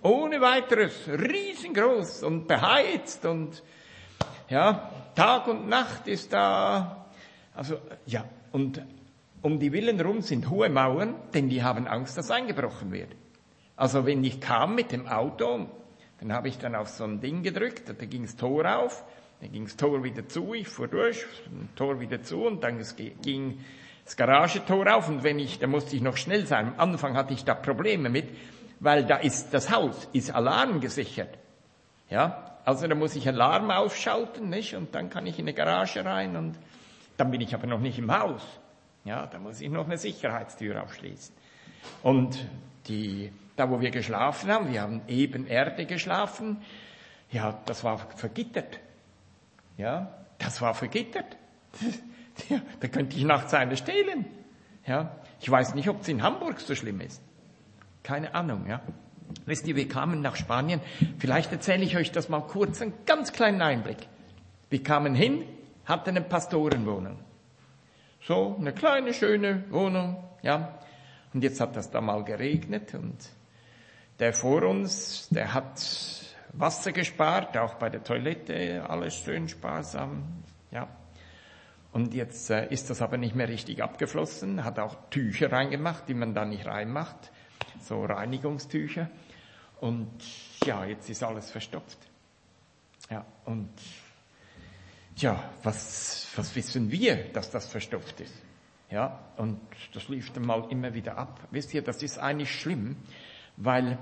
Ohne weiteres, riesengroß und beheizt und ja, Tag und Nacht ist da. Also ja, und um die Villen rum sind hohe Mauern, denn die haben Angst, dass eingebrochen wird. Also wenn ich kam mit dem Auto, dann habe ich dann auf so ein Ding gedrückt, da ging das Tor auf, dann ging das Tor wieder zu, ich fuhr durch, Tor wieder zu und dann ging das Garagentor auf und da musste ich noch schnell sein. Am Anfang hatte ich da Probleme mit, weil das Haus ist alarmgesichert. Ja, also da muss ich Alarm ausschalten, nicht? Und dann kann ich in eine Garage rein und dann bin ich aber noch nicht im Haus. Ja, da muss ich noch eine Sicherheitstür aufschließen. Und da wo wir geschlafen haben, wir haben Ebenerde geschlafen, ja, das war vergittert. Ja, das war vergittert. Ja, da könnte ich nachts eine stehlen. Ja, ich weiß nicht, ob es in Hamburg so schlimm ist. Keine Ahnung, ja. Wisst ihr, wir kamen nach Spanien. Vielleicht erzähle ich euch das mal kurz, einen ganz kleinen Einblick. Wir kamen hin, hatten eine Pastorenwohnung. So, eine kleine, schöne Wohnung, ja. Und jetzt hat das da mal geregnet und der vor uns, der hat Wasser gespart, auch bei der Toilette, alles schön sparsam, ja. Und jetzt ist das aber nicht mehr richtig abgeflossen, hat auch Tücher reingemacht, die man da nicht reinmacht. So Reinigungstücher. Und ja, jetzt ist alles verstopft. Ja, und ja, was wissen wir, dass das verstopft ist? Ja, und das lief dann mal immer wieder ab. Wisst ihr, das ist eigentlich schlimm, weil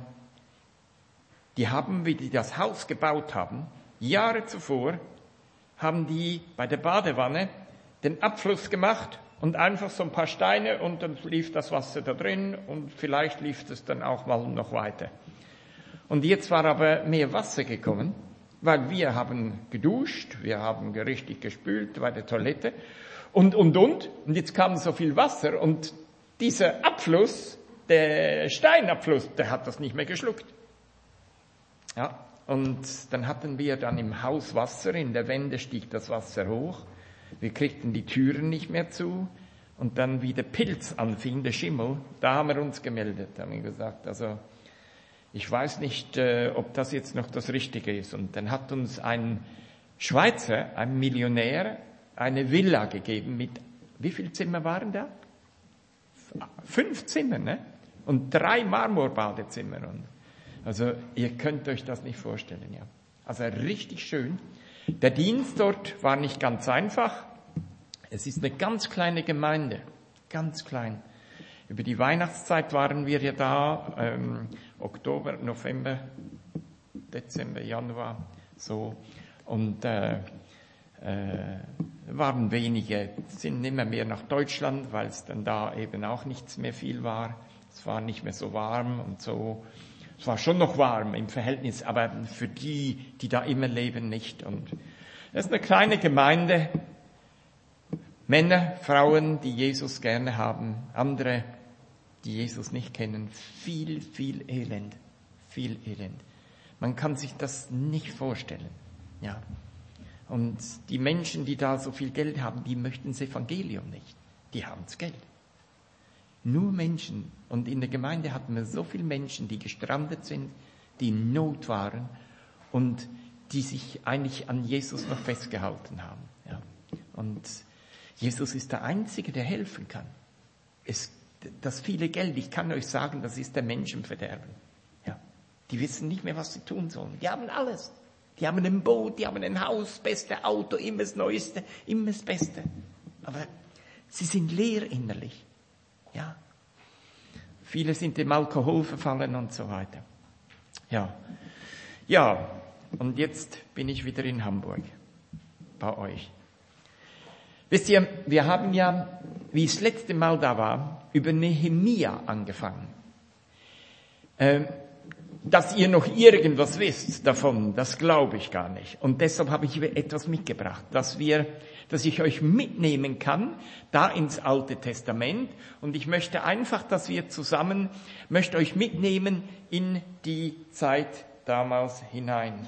wie die das Haus gebaut haben, Jahre zuvor, haben die bei der Badewanne den Abfluss gemacht und einfach so ein paar Steine und dann lief das Wasser da drin und vielleicht lief es dann auch mal noch weiter. Und jetzt war aber mehr Wasser gekommen, weil wir haben geduscht, wir haben richtig gespült bei der Toilette und jetzt kam so viel Wasser und dieser Abfluss, der Steinabfluss, der hat das nicht mehr geschluckt. Ja, und dann hatten wir dann im Haus Wasser, in der Wände stieg das Wasser hoch. Wir kriegten die Türen nicht mehr zu und dann wie der Pilz anfing, der Schimmel, da haben wir uns gemeldet, haben wir gesagt, also ich weiß nicht, ob das jetzt noch das Richtige ist. Und dann hat uns ein Schweizer, ein Millionär, eine Villa gegeben mit, wie viele Zimmer waren da? 5 Zimmer, ne? Und 3 Marmorbadezimmer. Und also ihr könnt euch das nicht vorstellen, ja. Also richtig schön. Der Dienst dort war nicht ganz einfach. Es ist eine ganz kleine Gemeinde, ganz klein. Über die Weihnachtszeit waren wir ja da, Oktober, November, Dezember, Januar, so. Und waren wenige, sind immer mehr nach Deutschland, weil es dann da eben auch nichts mehr viel war. Es war nicht mehr so warm und so. Es war schon noch warm im Verhältnis, aber für die da immer leben, nicht. Und es ist eine kleine Gemeinde. Männer, Frauen, die Jesus gerne haben, andere, die Jesus nicht kennen. Viel, viel Elend. Viel Elend. Man kann sich das nicht vorstellen. Ja. Und die Menschen, die da so viel Geld haben, die möchten das Evangelium nicht. Die haben das Geld. Nur Menschen. Und in der Gemeinde hatten wir so viele Menschen, die gestrandet sind, die in Not waren und die sich eigentlich an Jesus noch festgehalten haben. Ja. Und Jesus ist der Einzige, der helfen kann. Das viele Geld, ich kann euch sagen, das ist der Menschenverderben. Ja. Die wissen nicht mehr, was sie tun sollen. Die haben alles. Die haben ein Boot, die haben ein Haus, das beste Auto, immer das Neueste, immer das Beste. Aber sie sind leer innerlich. Ja. Viele sind dem Alkohol verfallen und so weiter. Ja. Ja. Und jetzt bin ich wieder in Hamburg. Bei euch. Wisst ihr, wir haben ja, wie ich das letzte Mal da war, über Nehemia angefangen. Dass ihr noch irgendwas wisst davon, das glaube ich gar nicht. Und deshalb habe ich etwas mitgebracht, dass ich euch mitnehmen kann, da ins Alte Testament. Und ich möchte einfach, dass wir zusammen, möchte euch mitnehmen in die Zeit damals hinein.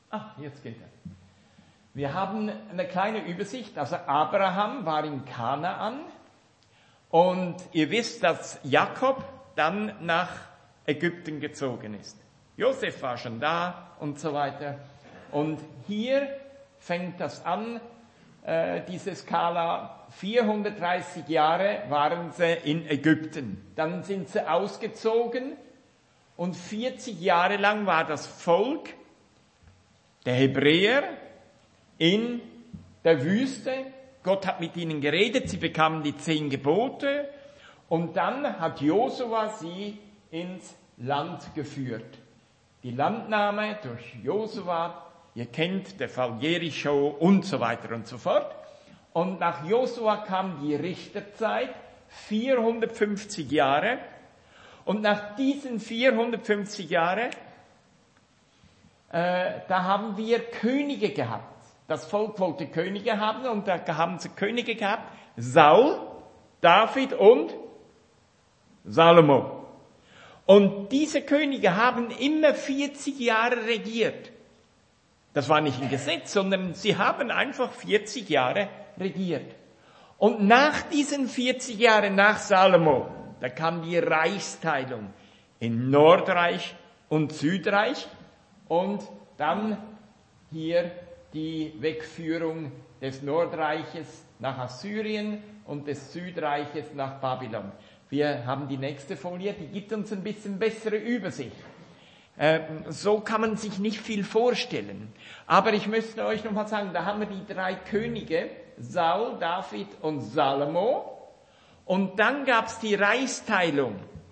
Jetzt geht er. Wir haben eine kleine Übersicht. Also Abraham war in Kanaan und ihr wisst, dass Jakob dann nach Ägypten gezogen ist. Josef war schon da und so weiter. Und hier fängt das an, diese Skala. 430 Jahre waren sie in Ägypten. Dann sind sie ausgezogen und 40 Jahre lang war das Volk der Hebräer in der Wüste. Gott hat mit ihnen geredet, sie bekamen die 10 Gebote und dann hat Josua sie ins Land geführt. Die Landnahme durch Josua, ihr kennt der Fall Jericho und so weiter und so fort. Und nach Josua kam die Richterzeit, 450 Jahre. Und nach diesen 450 Jahren, da haben wir Könige gehabt. Das Volk wollte Könige haben und da haben sie Könige gehabt. Saul, David und Salomo. Und diese Könige haben immer 40 Jahre regiert. Das war nicht ein Gesetz, sondern sie haben einfach 40 Jahre regiert. Und nach diesen 40 Jahren, nach Salomo, da kam die Reichsteilung in Nordreich und Südreich und dann hier die Wegführung des Nordreiches nach Assyrien und des Südreiches nach Babylon. Wir haben die nächste Folie, die gibt uns ein bisschen bessere Übersicht. So kann man sich nicht viel vorstellen. Aber ich möchte euch noch mal sagen, da haben wir die 3 Könige, Saul, David und Salomo. Und dann gab es die Reichsteilung.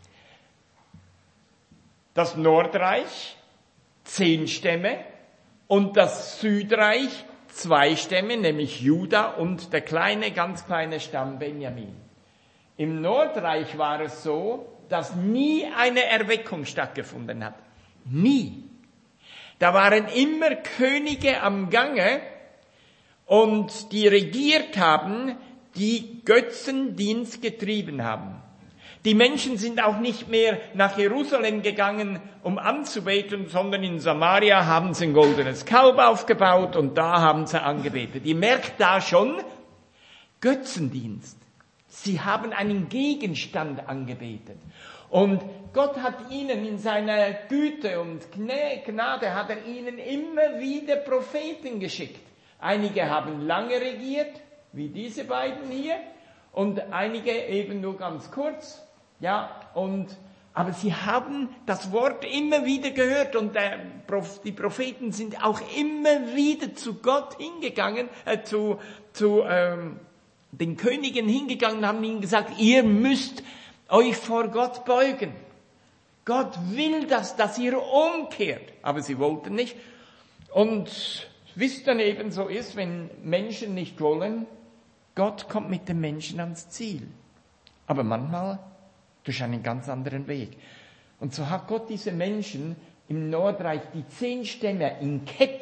Das Nordreich, 10 Stämme, und das Südreich, 2 Stämme, nämlich Juda und der kleine, ganz kleine Stamm Benjamin. Im Nordreich war es so, dass nie eine Erweckung stattgefunden hat. Nie. Da waren immer Könige am Gange und die regiert haben, die Götzendienst getrieben haben. Die Menschen sind auch nicht mehr nach Jerusalem gegangen, um anzubeten, sondern in Samaria haben sie ein goldenes Kalb aufgebaut und da haben sie angebetet. Ihr merkt da schon, Götzendienst. Sie haben einen Gegenstand angebetet. Und Gott hat ihnen in seiner Güte und Gnade hat er ihnen immer wieder Propheten geschickt. Einige haben lange regiert, wie diese beiden hier, und einige eben nur ganz kurz. Ja, aber sie haben das Wort immer wieder gehört und die Propheten sind auch immer wieder zu Gott hingegangen, zu den Königen hingegangen und haben ihnen gesagt, ihr müsst euch vor Gott beugen. Gott will dass ihr umkehrt. Aber sie wollten nicht. Und wie es dann eben so ist, wenn Menschen nicht wollen, Gott kommt mit den Menschen ans Ziel. Aber manchmal durch einen ganz anderen Weg. Und so hat Gott diese Menschen im Nordreich, die 10 Stämme in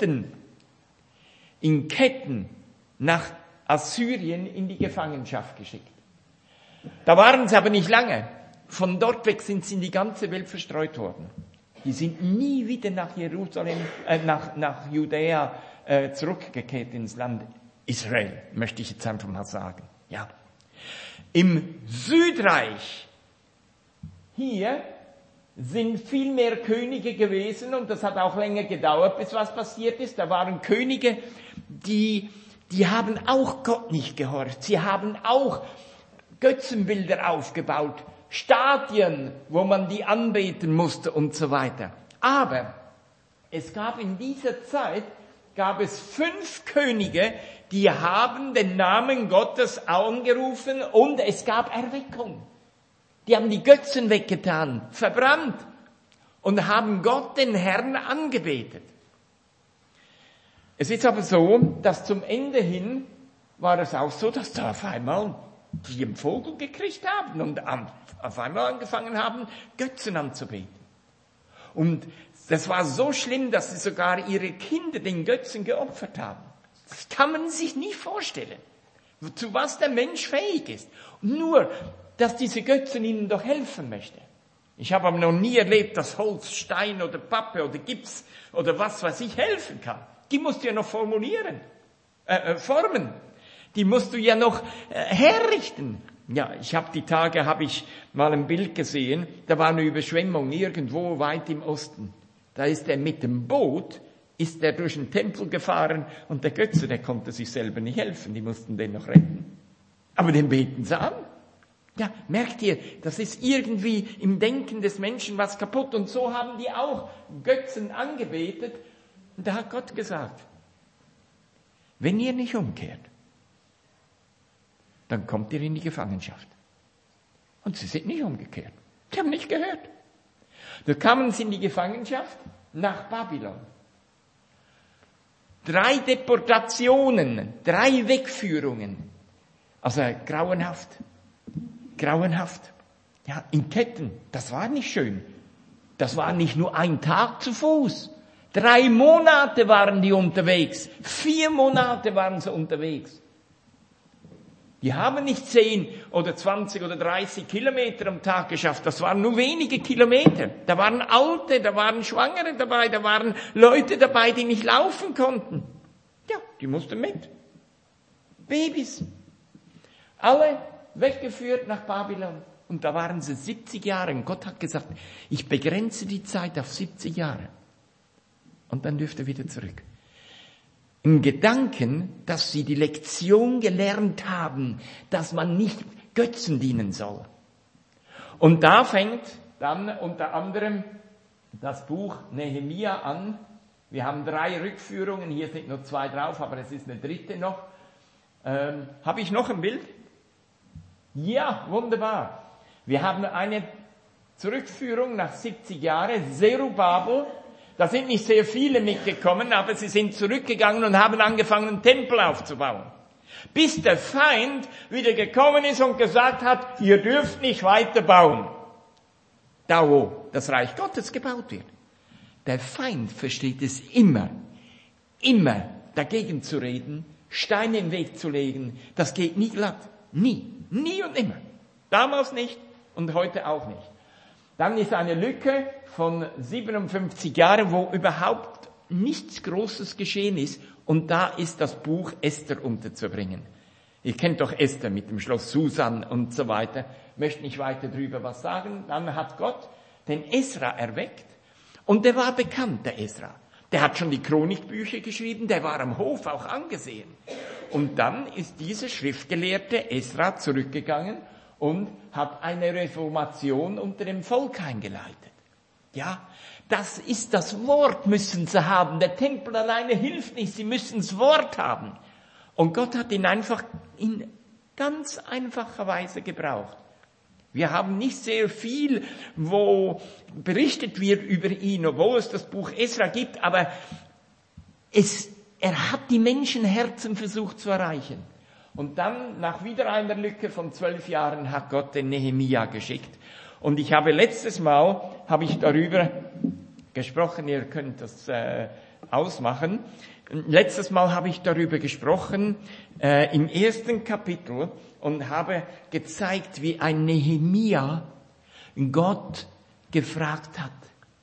Ketten nach Assyrien in die Gefangenschaft geschickt. Da waren sie aber nicht lange. Von dort weg sind sie in die ganze Welt verstreut worden. Die sind nie wieder nach Jerusalem, nach Judäa zurückgekehrt ins Land Israel, möchte ich jetzt einfach mal sagen. Ja. Im Südreich hier sind viel mehr Könige gewesen und das hat auch länger gedauert, bis was passiert ist. Da waren Könige, die haben auch Gott nicht gehorcht. Sie haben auch Götzenbilder aufgebaut, Statuen, wo man die anbeten musste und so weiter. Aber es gab in dieser Zeit, 5 Könige, die haben den Namen Gottes angerufen und es gab Erweckung. Die haben die Götzen weggetan, verbrannt und haben Gott, den Herrn, angebetet. Es ist aber so, dass zum Ende hin war es auch so, dass da auf einmal die einen Vogel gekriegt haben und auf einmal angefangen haben, Götzen anzubeten. Und das war so schlimm, dass sie sogar ihre Kinder den Götzen geopfert haben. Das kann man sich nie vorstellen, zu was der Mensch fähig ist. Nur, dass diese Götzen ihnen doch helfen möchte. Ich habe aber noch nie erlebt, dass Holz, Stein oder Pappe oder Gips oder was weiß ich helfen kann. Die musst du ja noch formen. Die musst du ja noch herrichten. Ja, die Tage habe ich mal ein Bild gesehen, da war eine Überschwemmung irgendwo weit im Osten. Da ist er mit dem Boot, ist er durch den Tempel gefahren und der Götze, der konnte sich selber nicht helfen, die mussten den noch retten. Aber den beten sie an. Ja, merkt ihr, das ist irgendwie im Denken des Menschen was kaputt. Und so haben die auch Götzen angebetet. Und da hat Gott gesagt, wenn ihr nicht umkehrt, dann kommt ihr in die Gefangenschaft. Und sie sind nicht umgekehrt. Sie haben nicht gehört. Da kamen sie in die Gefangenschaft nach Babylon. 3 Deportationen, 3 Wegführungen. Also grauenhaft. Grauenhaft. Ja, in Ketten. Das war nicht schön. Das war nicht nur ein Tag zu Fuß. 3 Monate waren die unterwegs. 4 Monate waren sie unterwegs. Die haben nicht 10 oder 20 oder 30 Kilometer am Tag geschafft. Das waren nur wenige Kilometer. Da waren Alte, da waren Schwangere dabei, da waren Leute dabei, die nicht laufen konnten. Ja, die mussten mit. Babys. Alle weggeführt nach Babylon. Und da waren sie 70 Jahre. Und Gott hat gesagt, ich begrenze die Zeit auf 70 Jahre. Und dann dürft ihr wieder zurück. Im Gedanken, dass sie die Lektion gelernt haben, dass man nicht Götzen dienen soll. Und da fängt dann unter anderem das Buch Nehemia an. Wir haben 3 Rückführungen, hier sind nur 2 drauf, aber es ist eine 3. noch. Habe ich noch ein Bild? Ja, wunderbar. Wir haben eine Zurückführung nach 70 Jahren, Zerubabel. Da sind nicht sehr viele mitgekommen, aber sie sind zurückgegangen und haben angefangen, einen Tempel aufzubauen. Bis der Feind wieder gekommen ist und gesagt hat, ihr dürft nicht weiter bauen. Da wo das Reich Gottes gebaut wird. Der Feind versteht es immer dagegen zu reden, Steine im Weg zu legen. Das geht nie glatt. Nie und immer. Damals nicht und heute auch nicht. Dann ist eine Lücke von 57 Jahren, wo überhaupt nichts Großes geschehen ist. Und da ist das Buch Esther unterzubringen. Ihr kennt doch Esther mit dem Schloss Susan und so weiter. Möchte nicht weiter drüber was sagen. Dann hat Gott den Esra erweckt. Und der war bekannt, der Esra. Der hat schon die Chronikbücher geschrieben, der war am Hof auch angesehen. Und dann ist dieser Schriftgelehrte Esra zurückgegangen und hat eine Reformation unter dem Volk eingeleitet. Ja, das ist das Wort, müssen sie haben. Der Tempel alleine hilft nicht, sie müssen das Wort haben. Und Gott hat ihn einfach in ganz einfacher Weise gebraucht. Wir haben nicht sehr viel, wo berichtet wird über ihn, obwohl es das Buch Esra gibt, aber er hat die Menschenherzen versucht zu erreichen. Und dann, nach wieder einer Lücke von 12 Jahren, hat Gott den Nehemia geschickt. Und letztes Mal habe ich darüber gesprochen, ihr könnt das ausmachen. Letztes Mal habe ich darüber gesprochen, im 1. Kapitel, und habe gezeigt, wie ein Nehemia Gott gefragt hat,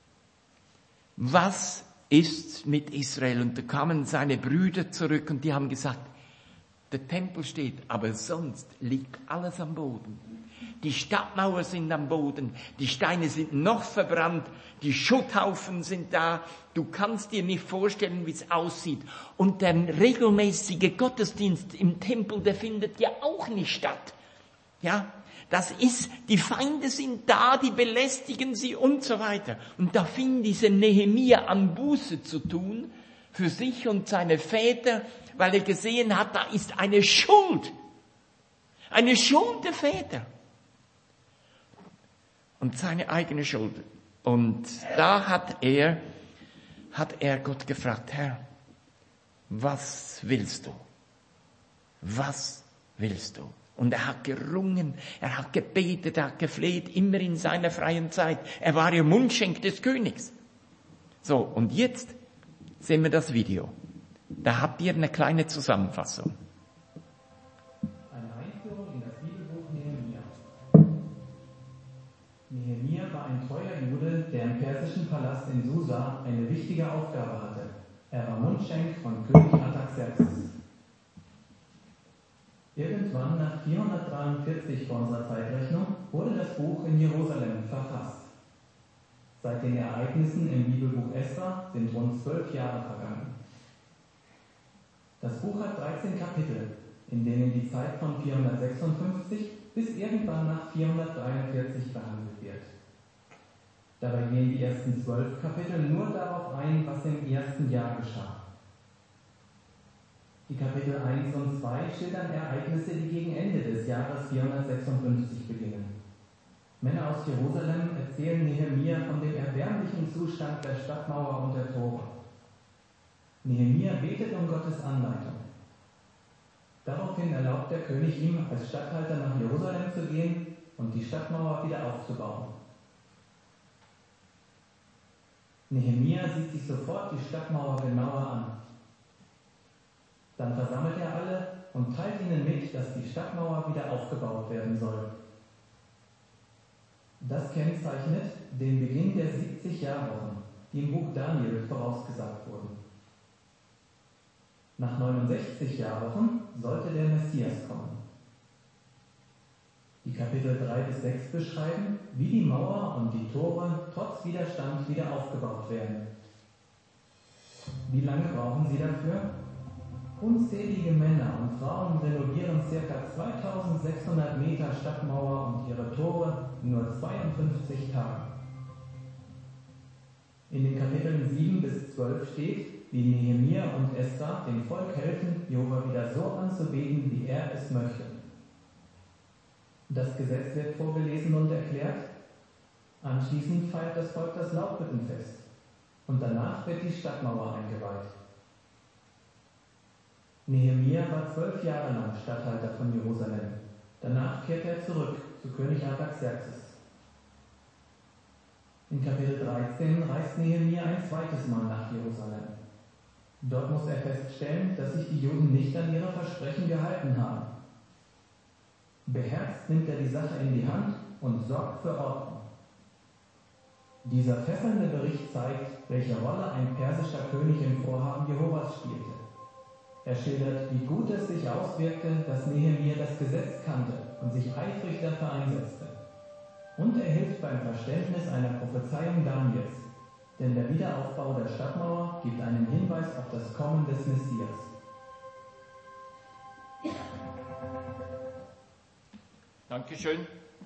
was ist mit Israel? Und da kamen seine Brüder zurück und die haben gesagt, der Tempel steht, aber sonst liegt alles am Boden. Die Stadtmauer sind am Boden, die Steine sind noch verbrannt, die Schutthaufen sind da. Du kannst dir nicht vorstellen, wie es aussieht. Und der regelmäßige Gottesdienst im Tempel, der findet ja auch nicht statt. Ja, die Feinde sind da, die belästigen sie und so weiter. Und da fing dieser Nehemia an, Buße zu tun für sich und seine Väter, weil er gesehen hat, da ist eine Schuld der Väter. Und seine eigene Schuld. Und da hat er Gott gefragt, Herr, was willst du? Was willst du? Und er hat gerungen, er hat gebetet, er hat gefleht, immer in seiner freien Zeit. Er war ja Mundschenk des Königs. So, und jetzt sehen wir das Video. Da habt ihr eine kleine Zusammenfassung. Eine Einführung in das Bibelbuch Nehemia. Nehemia war ein wichtige Aufgabe hatte. Er war Mundschenk von König Artaxerxes. Irgendwann nach 443 vor unserer Zeitrechnung wurde das Buch in Jerusalem verfasst. Seit den Ereignissen im Bibelbuch Esra sind rund 12 Jahre vergangen. Das Buch hat 13 Kapitel, in denen die Zeit von 456 bis irgendwann nach 443 behandelt wird. Dabei gehen die ersten 12 Kapitel nur darauf ein, was im ersten Jahr geschah. Die Kapitel 1 und 2 schildern Ereignisse, die gegen Ende des Jahres 456 beginnen. Männer aus Jerusalem erzählen Nehemia von dem erbärmlichen Zustand der Stadtmauer und der Tore. Nehemia betet um Gottes Anleitung. Daraufhin erlaubt der König ihm, als Statthalter nach Jerusalem zu gehen und die Stadtmauer wieder aufzubauen. Nehemia sieht sich sofort die Stadtmauer genauer an. Dann versammelt er alle und teilt ihnen mit, dass die Stadtmauer wieder aufgebaut werden soll. Das kennzeichnet den Beginn der 70 Jahrwochen, die im Buch Daniel vorausgesagt wurden. Nach 69 Jahrwochen sollte der Messias kommen. Die Kapitel 3 bis 6 beschreiben, wie die Mauer und die Tore trotz Widerstand wieder aufgebaut werden. Wie lange brauchen sie dafür? Unzählige Männer und Frauen renovieren ca. 2600 Meter Stadtmauer und ihre Tore in nur 52 Tagen. In den Kapiteln 7 bis 12 steht, wie Nehemia und Esra dem Volk helfen, Jehova wieder so anzubeten, wie er es möchte. Das Gesetz wird vorgelesen und erklärt. Anschließend feiert das Volk das Laubhüttenfest und danach wird die Stadtmauer eingeweiht. Nehemia war 12 Jahre lang Statthalter von Jerusalem. Danach kehrte er zurück zu König Artaxerxes. In Kapitel 13 reist Nehemia ein zweites Mal nach Jerusalem. Dort muss er feststellen, dass sich die Juden nicht an ihre Versprechen gehalten haben. Beherzt nimmt er die Sache in die Hand und sorgt für Ordnung. Dieser fesselnde Bericht zeigt, welche Rolle ein persischer König im Vorhaben Jehovas spielte. Er schildert, wie gut es sich auswirkte, dass Nehemia das Gesetz kannte und sich eifrig dafür einsetzte. Und er hilft beim Verständnis einer Prophezeiung Daniels, denn der Wiederaufbau der Stadtmauer gibt einen Hinweis auf das Kommen des Messias. Dankeschön.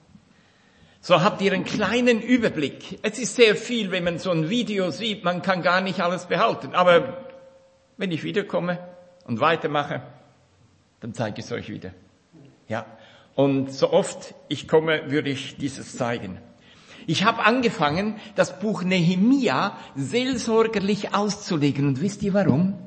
So habt ihr einen kleinen Überblick. Es ist sehr viel, wenn man so ein Video sieht, man kann gar nicht alles behalten. Aber wenn ich wiederkomme und weitermache, dann zeige ich es euch wieder. Ja. Und so oft ich komme, würde ich dieses zeigen. Ich habe angefangen, das Buch Nehemia seelsorgerlich auszulegen. Und wisst ihr warum?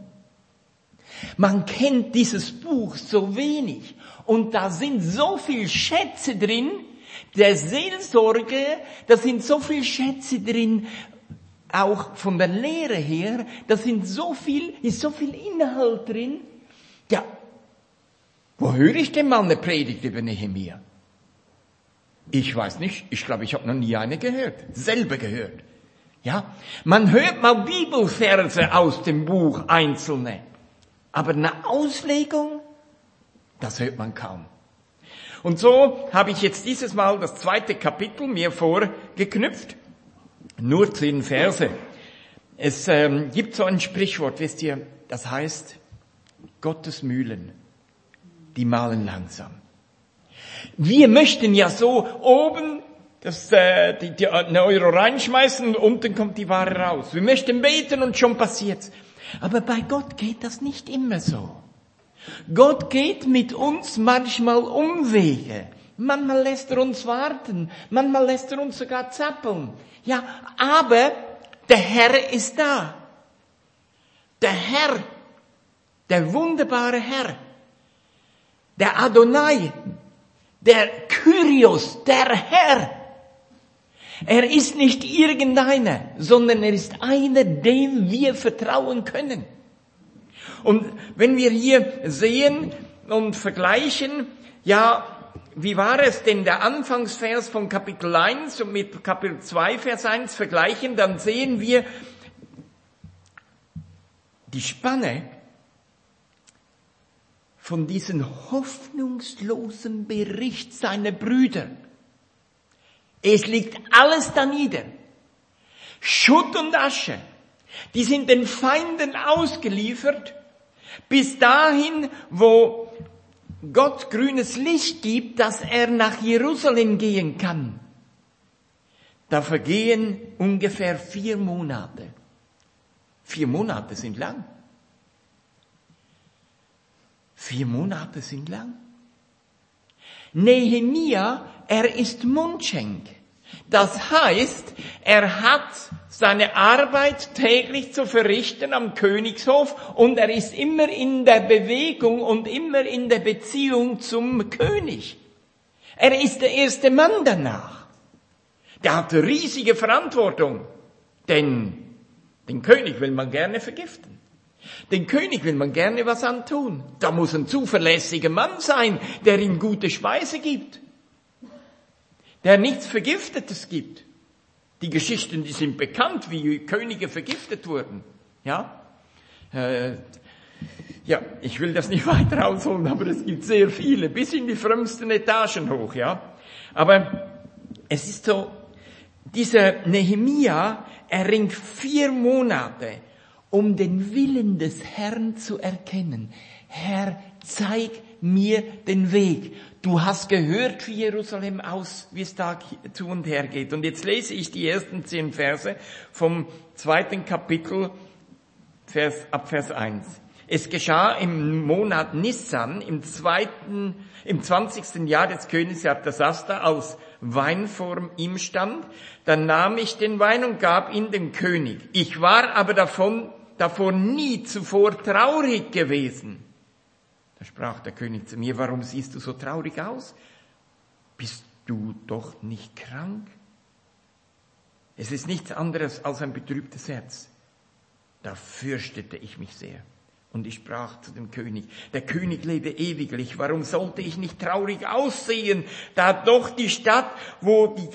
Man kennt dieses Buch so wenig. Und da sind so viele Schätze drin, der Seelsorge, da sind so viele Schätze drin, auch von der Lehre her, da ist so viel Inhalt drin. Ja, wo höre ich denn mal eine Predigt über Nehemia? Ich weiß nicht, ich glaube, ich habe noch nie eine gehört, selber gehört. Ja, man hört mal Bibelverse aus dem Buch, einzelne. Aber eine Auslegung, das hört man kaum. Und so habe ich jetzt dieses Mal das 2. Kapitel mir vorgeknüpft. Nur 10 Verse. Es gibt so ein Sprichwort, wisst ihr, das heißt, Gottes Mühlen, die mahlen langsam. Wir möchten ja so oben eine Euro reinschmeißen und unten kommt die Ware raus. Wir möchten beten und schon passiert's. Aber bei Gott geht das nicht immer so. Gott geht mit uns manchmal Umwege. Manchmal lässt er uns warten. Manchmal lässt er uns sogar zappeln. Ja, aber der Herr ist da. Der Herr, der wunderbare Herr, der Adonai, der Kyrios, der Herr. Er ist nicht irgendeiner, sondern er ist einer, dem wir vertrauen können. Und wenn wir hier sehen und vergleichen, ja, wie war es denn der Anfangsvers von Kapitel 1 und mit Kapitel 2, Vers 1 vergleichen, dann sehen wir, die Spanne von diesem hoffnungslosen Bericht seiner Brüder. Es liegt alles da nieder. Schutt und Asche. Die sind den Feinden ausgeliefert, bis dahin, wo Gott grünes Licht gibt, dass er nach Jerusalem gehen kann. Da vergehen ungefähr 4 Monate. 4 Monate sind lang. 4 Monate sind lang. Nehemia, er ist Mundschenk. Das heißt, er hat seine Arbeit täglich zu verrichten am Königshof und er ist immer in der Bewegung und immer in der Beziehung zum König. Er ist der erste Mann danach. Der hat riesige Verantwortung, denn den König will man gerne vergiften. Den König will man gerne was antun. Da muss ein zuverlässiger Mann sein, der ihm gute Speise gibt, der nichts Vergiftetes gibt. Die Geschichten, die sind bekannt, wie Könige vergiftet wurden. Ja, ich will das nicht weiter ausholen, aber es gibt sehr viele, bis in die frömmsten Etagen hoch. Ja, aber es ist so, dieser Nehemia, er ringt 4 Monate, um den Willen des Herrn zu erkennen. Herr, zeig mir den Weg. Du hast gehört, wie Jerusalem wie es da zu und her geht. Und jetzt lese ich die ersten 10 Verse vom 2. Kapitel, ab Vers 1. Es geschah im Monat Nissan, im 20. Jahr des Königs Artasasta, als Wein vor ihm stand. Dann nahm ich den Wein und gab ihn dem König. Ich war aber davor nie zuvor traurig gewesen. Da sprach der König zu mir, warum siehst du so traurig aus? Bist du doch nicht krank? Es ist nichts anderes als ein betrübtes Herz. Da fürchtete ich mich sehr. Und ich sprach zu dem König, der König lebe ewiglich, warum sollte ich nicht traurig aussehen, da doch die Stadt, wo die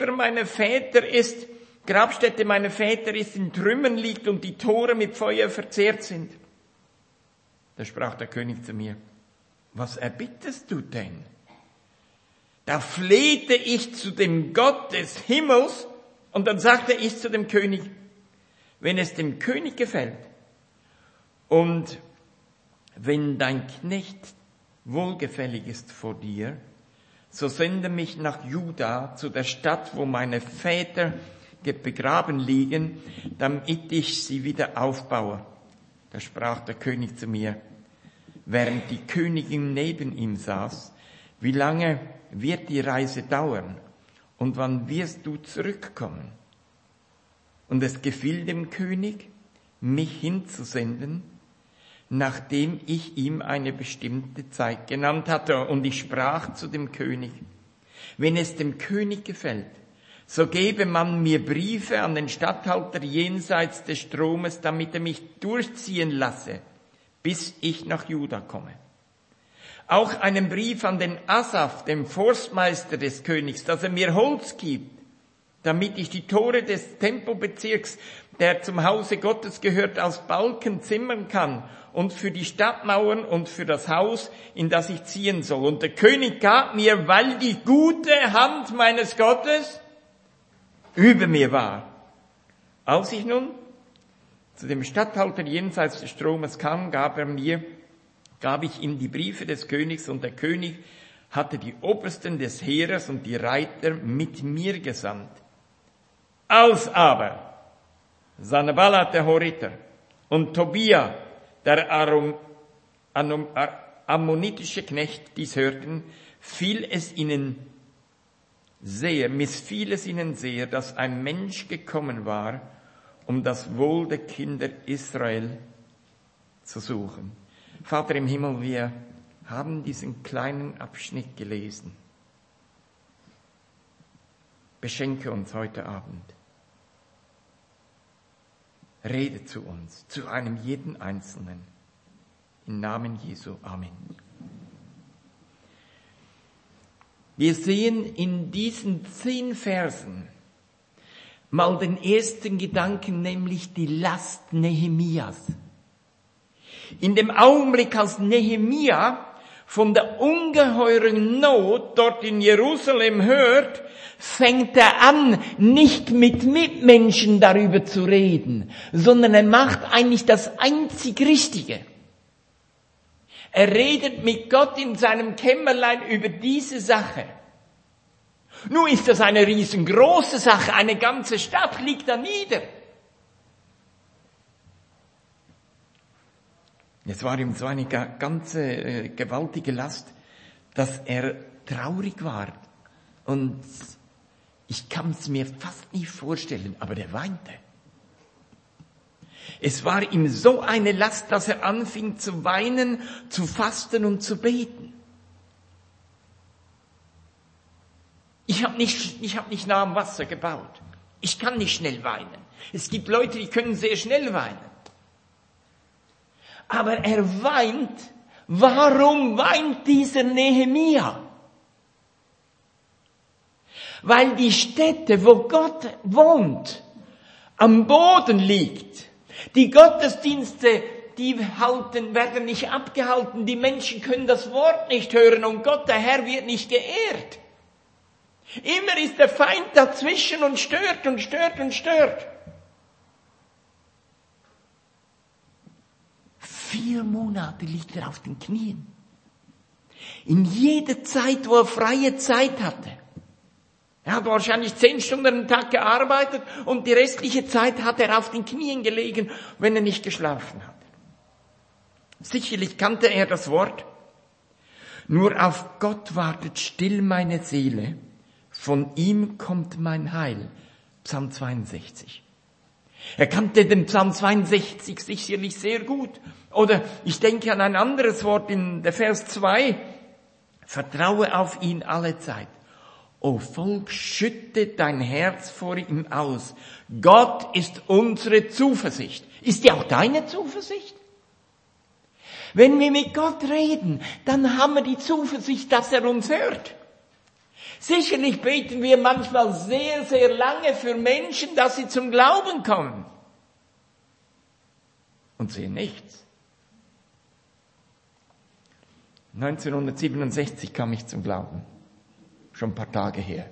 Grabstätte meiner Väter ist, in Trümmern liegt und die Tore mit Feuer verzehrt sind. Da sprach der König zu mir, was erbittest du denn? Da flehte ich zu dem Gott des Himmels und dann sagte ich zu dem König, wenn es dem König gefällt und wenn dein Knecht wohlgefällig ist vor dir, so sende mich nach Juda zu der Stadt, wo meine Väter begraben liegen, damit ich sie wieder aufbaue. Da sprach der König zu mir, während die Königin neben ihm saß, wie lange wird die Reise dauern und wann wirst du zurückkommen? Und es gefiel dem König, mich hinzusenden, nachdem ich ihm eine bestimmte Zeit genannt hatte. Und ich sprach zu dem König, wenn es dem König gefällt, so gebe man mir Briefe an den Statthalter jenseits des Stromes, damit er mich durchziehen lasse, bis ich nach Juda komme. Auch einen Brief an den Asaf, dem Forstmeister des Königs, dass er mir Holz gibt, damit ich die Tore des Tempelbezirks, der zum Hause Gottes gehört, aus Balken zimmern kann und für die Stadtmauern und für das Haus, in das ich ziehen soll. Und der König gab mir, weil die gute Hand meines Gottes über mir war. Als ich nun zu dem Statthalter jenseits des Stromes kam, gab ich ihm die Briefe des Königs und der König hatte die Obersten des Heeres und die Reiter mit mir gesandt. Als aber Sanballat der Horiter und Tobia, der ammonitische Knecht, dies hörten, missfiel es ihnen sehr, dass ein Mensch gekommen war, um das Wohl der Kinder Israel zu suchen. Vater im Himmel, wir haben diesen kleinen Abschnitt gelesen. Beschenke uns heute Abend. Rede zu uns, zu einem jeden Einzelnen. Im Namen Jesu. Amen. Wir sehen in diesen 10 Versen mal den ersten Gedanken, nämlich die Last Nehemias. In dem Augenblick, als Nehemia von der ungeheuren Not dort in Jerusalem hört, fängt er an, nicht mit Mitmenschen darüber zu reden, sondern er macht eigentlich das einzig Richtige. Er redet mit Gott in seinem Kämmerlein über diese Sache. Nun ist das eine riesengroße Sache, eine ganze Stadt liegt da nieder. Es war ihm so eine ganze gewaltige Last, dass er traurig war. Und ich kann es mir fast nicht vorstellen, aber der weinte. Es war ihm so eine Last, dass er anfing zu weinen, zu fasten und zu beten. Ich habe nicht nah am Wasser gebaut. Ich kann nicht schnell weinen. Es gibt Leute, die können sehr schnell weinen. Aber er weint. Warum weint dieser Nehemia? Weil die Stätte, wo Gott wohnt, am Boden liegt. Die Gottesdienste, werden nicht abgehalten. Die Menschen können das Wort nicht hören und Gott, der Herr, wird nicht geehrt. Immer ist der Feind dazwischen und stört und stört und stört. 4 Monate liegt er auf den Knien. In jeder Zeit, wo er freie Zeit hatte. Er hat wahrscheinlich 10 Stunden am Tag gearbeitet und die restliche Zeit hat er auf den Knien gelegen, wenn er nicht geschlafen hat. Sicherlich kannte er das Wort. Nur auf Gott wartet still meine Seele. Von ihm kommt mein Heil. Psalm 62. Er kannte den Psalm 62 sicherlich sehr gut. Oder ich denke an ein anderes Wort in der Vers 2. Vertraue auf ihn alle Zeit. O Volk, schütte dein Herz vor ihm aus. Gott ist unsere Zuversicht. Ist die auch deine Zuversicht? Wenn wir mit Gott reden, dann haben wir die Zuversicht, dass er uns hört. Sicherlich beten wir manchmal sehr, sehr lange für Menschen, dass sie zum Glauben kommen. Und sehen nichts. 1967 kam ich zum Glauben. Schon ein paar Tage her.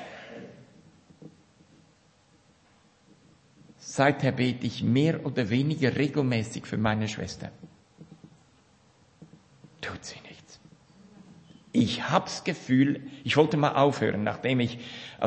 Seither bete ich mehr oder weniger regelmäßig für meine Schwester. Tut sie nichts. Ich hab's Gefühl, ich wollte mal aufhören, nachdem ich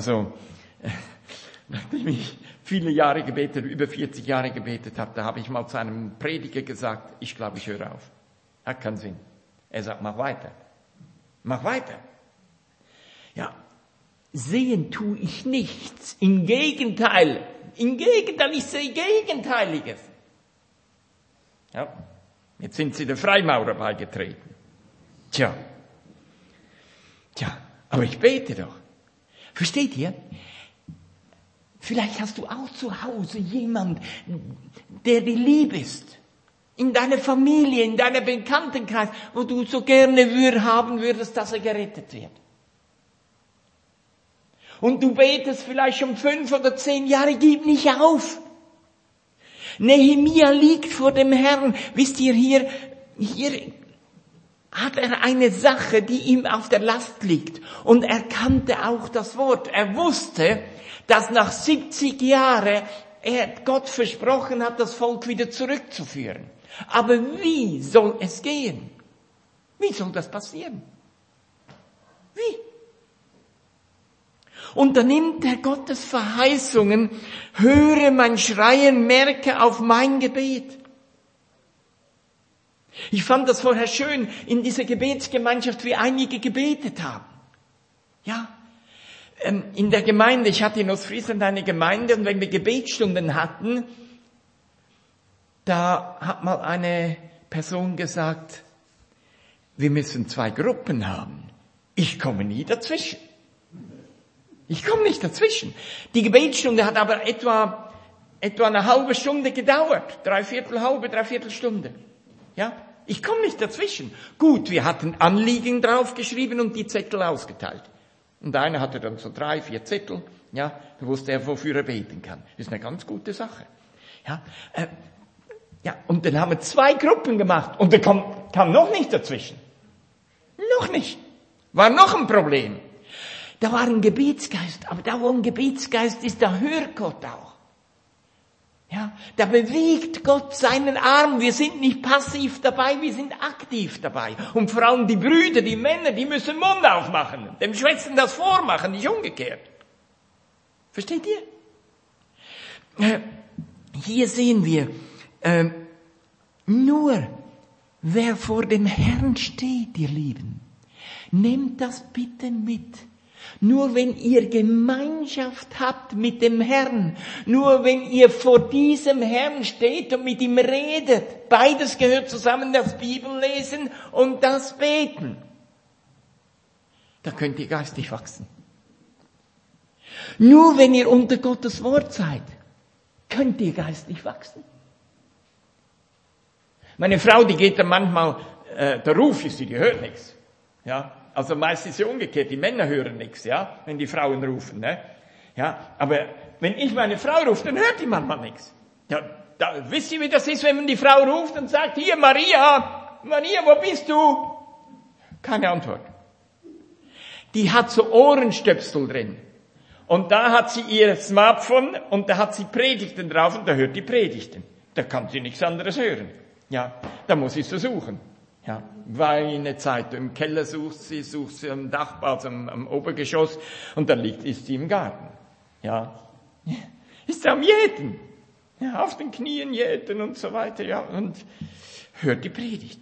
viele Jahre gebetet, über 40 Jahre gebetet habe, da habe ich mal zu einem Prediger gesagt, ich glaube, ich höre auf. Hat keinen Sinn. Er sagt, mach weiter. Mach weiter. Ja, sehen tue ich nichts. Im Gegenteil, ich sehe Gegenteiliges. Ja, jetzt sind sie der Freimaurer beigetreten. Tja, aber ich bete doch. Versteht ihr? Vielleicht hast du auch zu Hause jemand, der dir lieb ist. In deiner Familie, in deinem Bekanntenkreis, wo du so gerne haben würdest, dass er gerettet wird. Und du betest vielleicht schon 5 oder 10 Jahre, gib nicht auf. Nehemia liegt vor dem Herrn. Wisst ihr, hier hat er eine Sache, die ihm auf der Last liegt. Und er kannte auch das Wort. Er wusste, dass nach 70 Jahren Gott versprochen hat, das Volk wieder zurückzuführen. Aber wie soll es gehen? Wie soll das passieren? Wie? Und dann nimmt er Gottes Verheißungen, höre mein Schreien, merke auf mein Gebet. Ich fand das vorher schön in dieser Gebetsgemeinschaft, wie einige gebetet haben. Ja, in der Gemeinde, ich hatte in Ostfriesland eine Gemeinde und wenn wir Gebetsstunden hatten, da hat mal eine Person gesagt, wir müssen 2 Gruppen haben. Ich komme nie dazwischen. Ich komme nicht dazwischen. Die Gebetsstunde hat aber etwa eine halbe Stunde gedauert. Dreiviertel Stunde. Ja? Ich komme nicht dazwischen. Gut, wir hatten Anliegen draufgeschrieben und die Zettel ausgeteilt. Und einer hatte dann so 3, 4 Zettel. Ja, da wusste er, wofür er beten kann. Das ist eine ganz gute Sache. Ja, Und dann haben wir 2 Gruppen gemacht. Und da kam noch nicht dazwischen. Noch nicht. War noch ein Problem. Da war ein Gebetsgeist. Aber da, wo ein Gebetsgeist ist, da hört Gott auch. Ja, da bewegt Gott seinen Arm. Wir sind nicht passiv dabei, wir sind aktiv dabei. Und vor allem die Brüder, die Männer, die müssen den Mund aufmachen. Dem Schwätzen das vormachen, nicht umgekehrt. Versteht ihr? Hier sehen wir, nur wer vor dem Herrn steht, ihr Lieben, nehmt das bitte mit. Nur wenn ihr Gemeinschaft habt mit dem Herrn, nur wenn ihr vor diesem Herrn steht und mit ihm redet, beides gehört zusammen, das Bibellesen und das Beten, da könnt ihr geistig wachsen. Nur wenn ihr unter Gottes Wort seid, könnt ihr geistig wachsen. Meine Frau, die geht dann manchmal, der Ruf ist sie, die hört nichts. Ja, also meistens ist es umgekehrt, die Männer hören nichts, ja, wenn die Frauen rufen, ne? Ja, aber wenn ich meine Frau rufe, dann hört die manchmal nichts. Ja, wisst ihr, wie das ist, wenn man die Frau ruft und sagt, hier Maria, wo bist du? Keine Antwort. Die hat so Ohrenstöpsel drin. Und da hat sie ihr Smartphone und da hat sie Predigten drauf und da hört die Predigten. Da kann sie nichts anderes hören. Ja, da muss sie so suchen. Ja, eine Zeit im Keller sucht sie am Dachbau, also am Obergeschoss und dann ist sie im Garten. Ja, ist am Jäten. Ja, auf den Knien jäten und so weiter, ja, und hört die Predigt.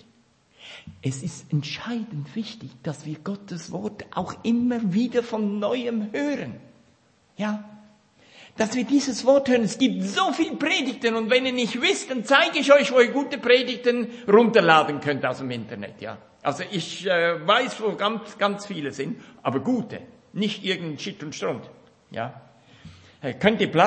Es ist entscheidend wichtig, dass wir Gottes Wort auch immer wieder von Neuem hören. Ja, dass wir dieses Wort hören. Es gibt so viele Predigten und wenn ihr nicht wisst, dann zeige ich euch, wo ihr gute Predigten runterladen könnt aus dem Internet. Ja, also ich weiß, wo ganz viele sind, aber gute, nicht irgendein Shit und Strund. Ja, könnt ihr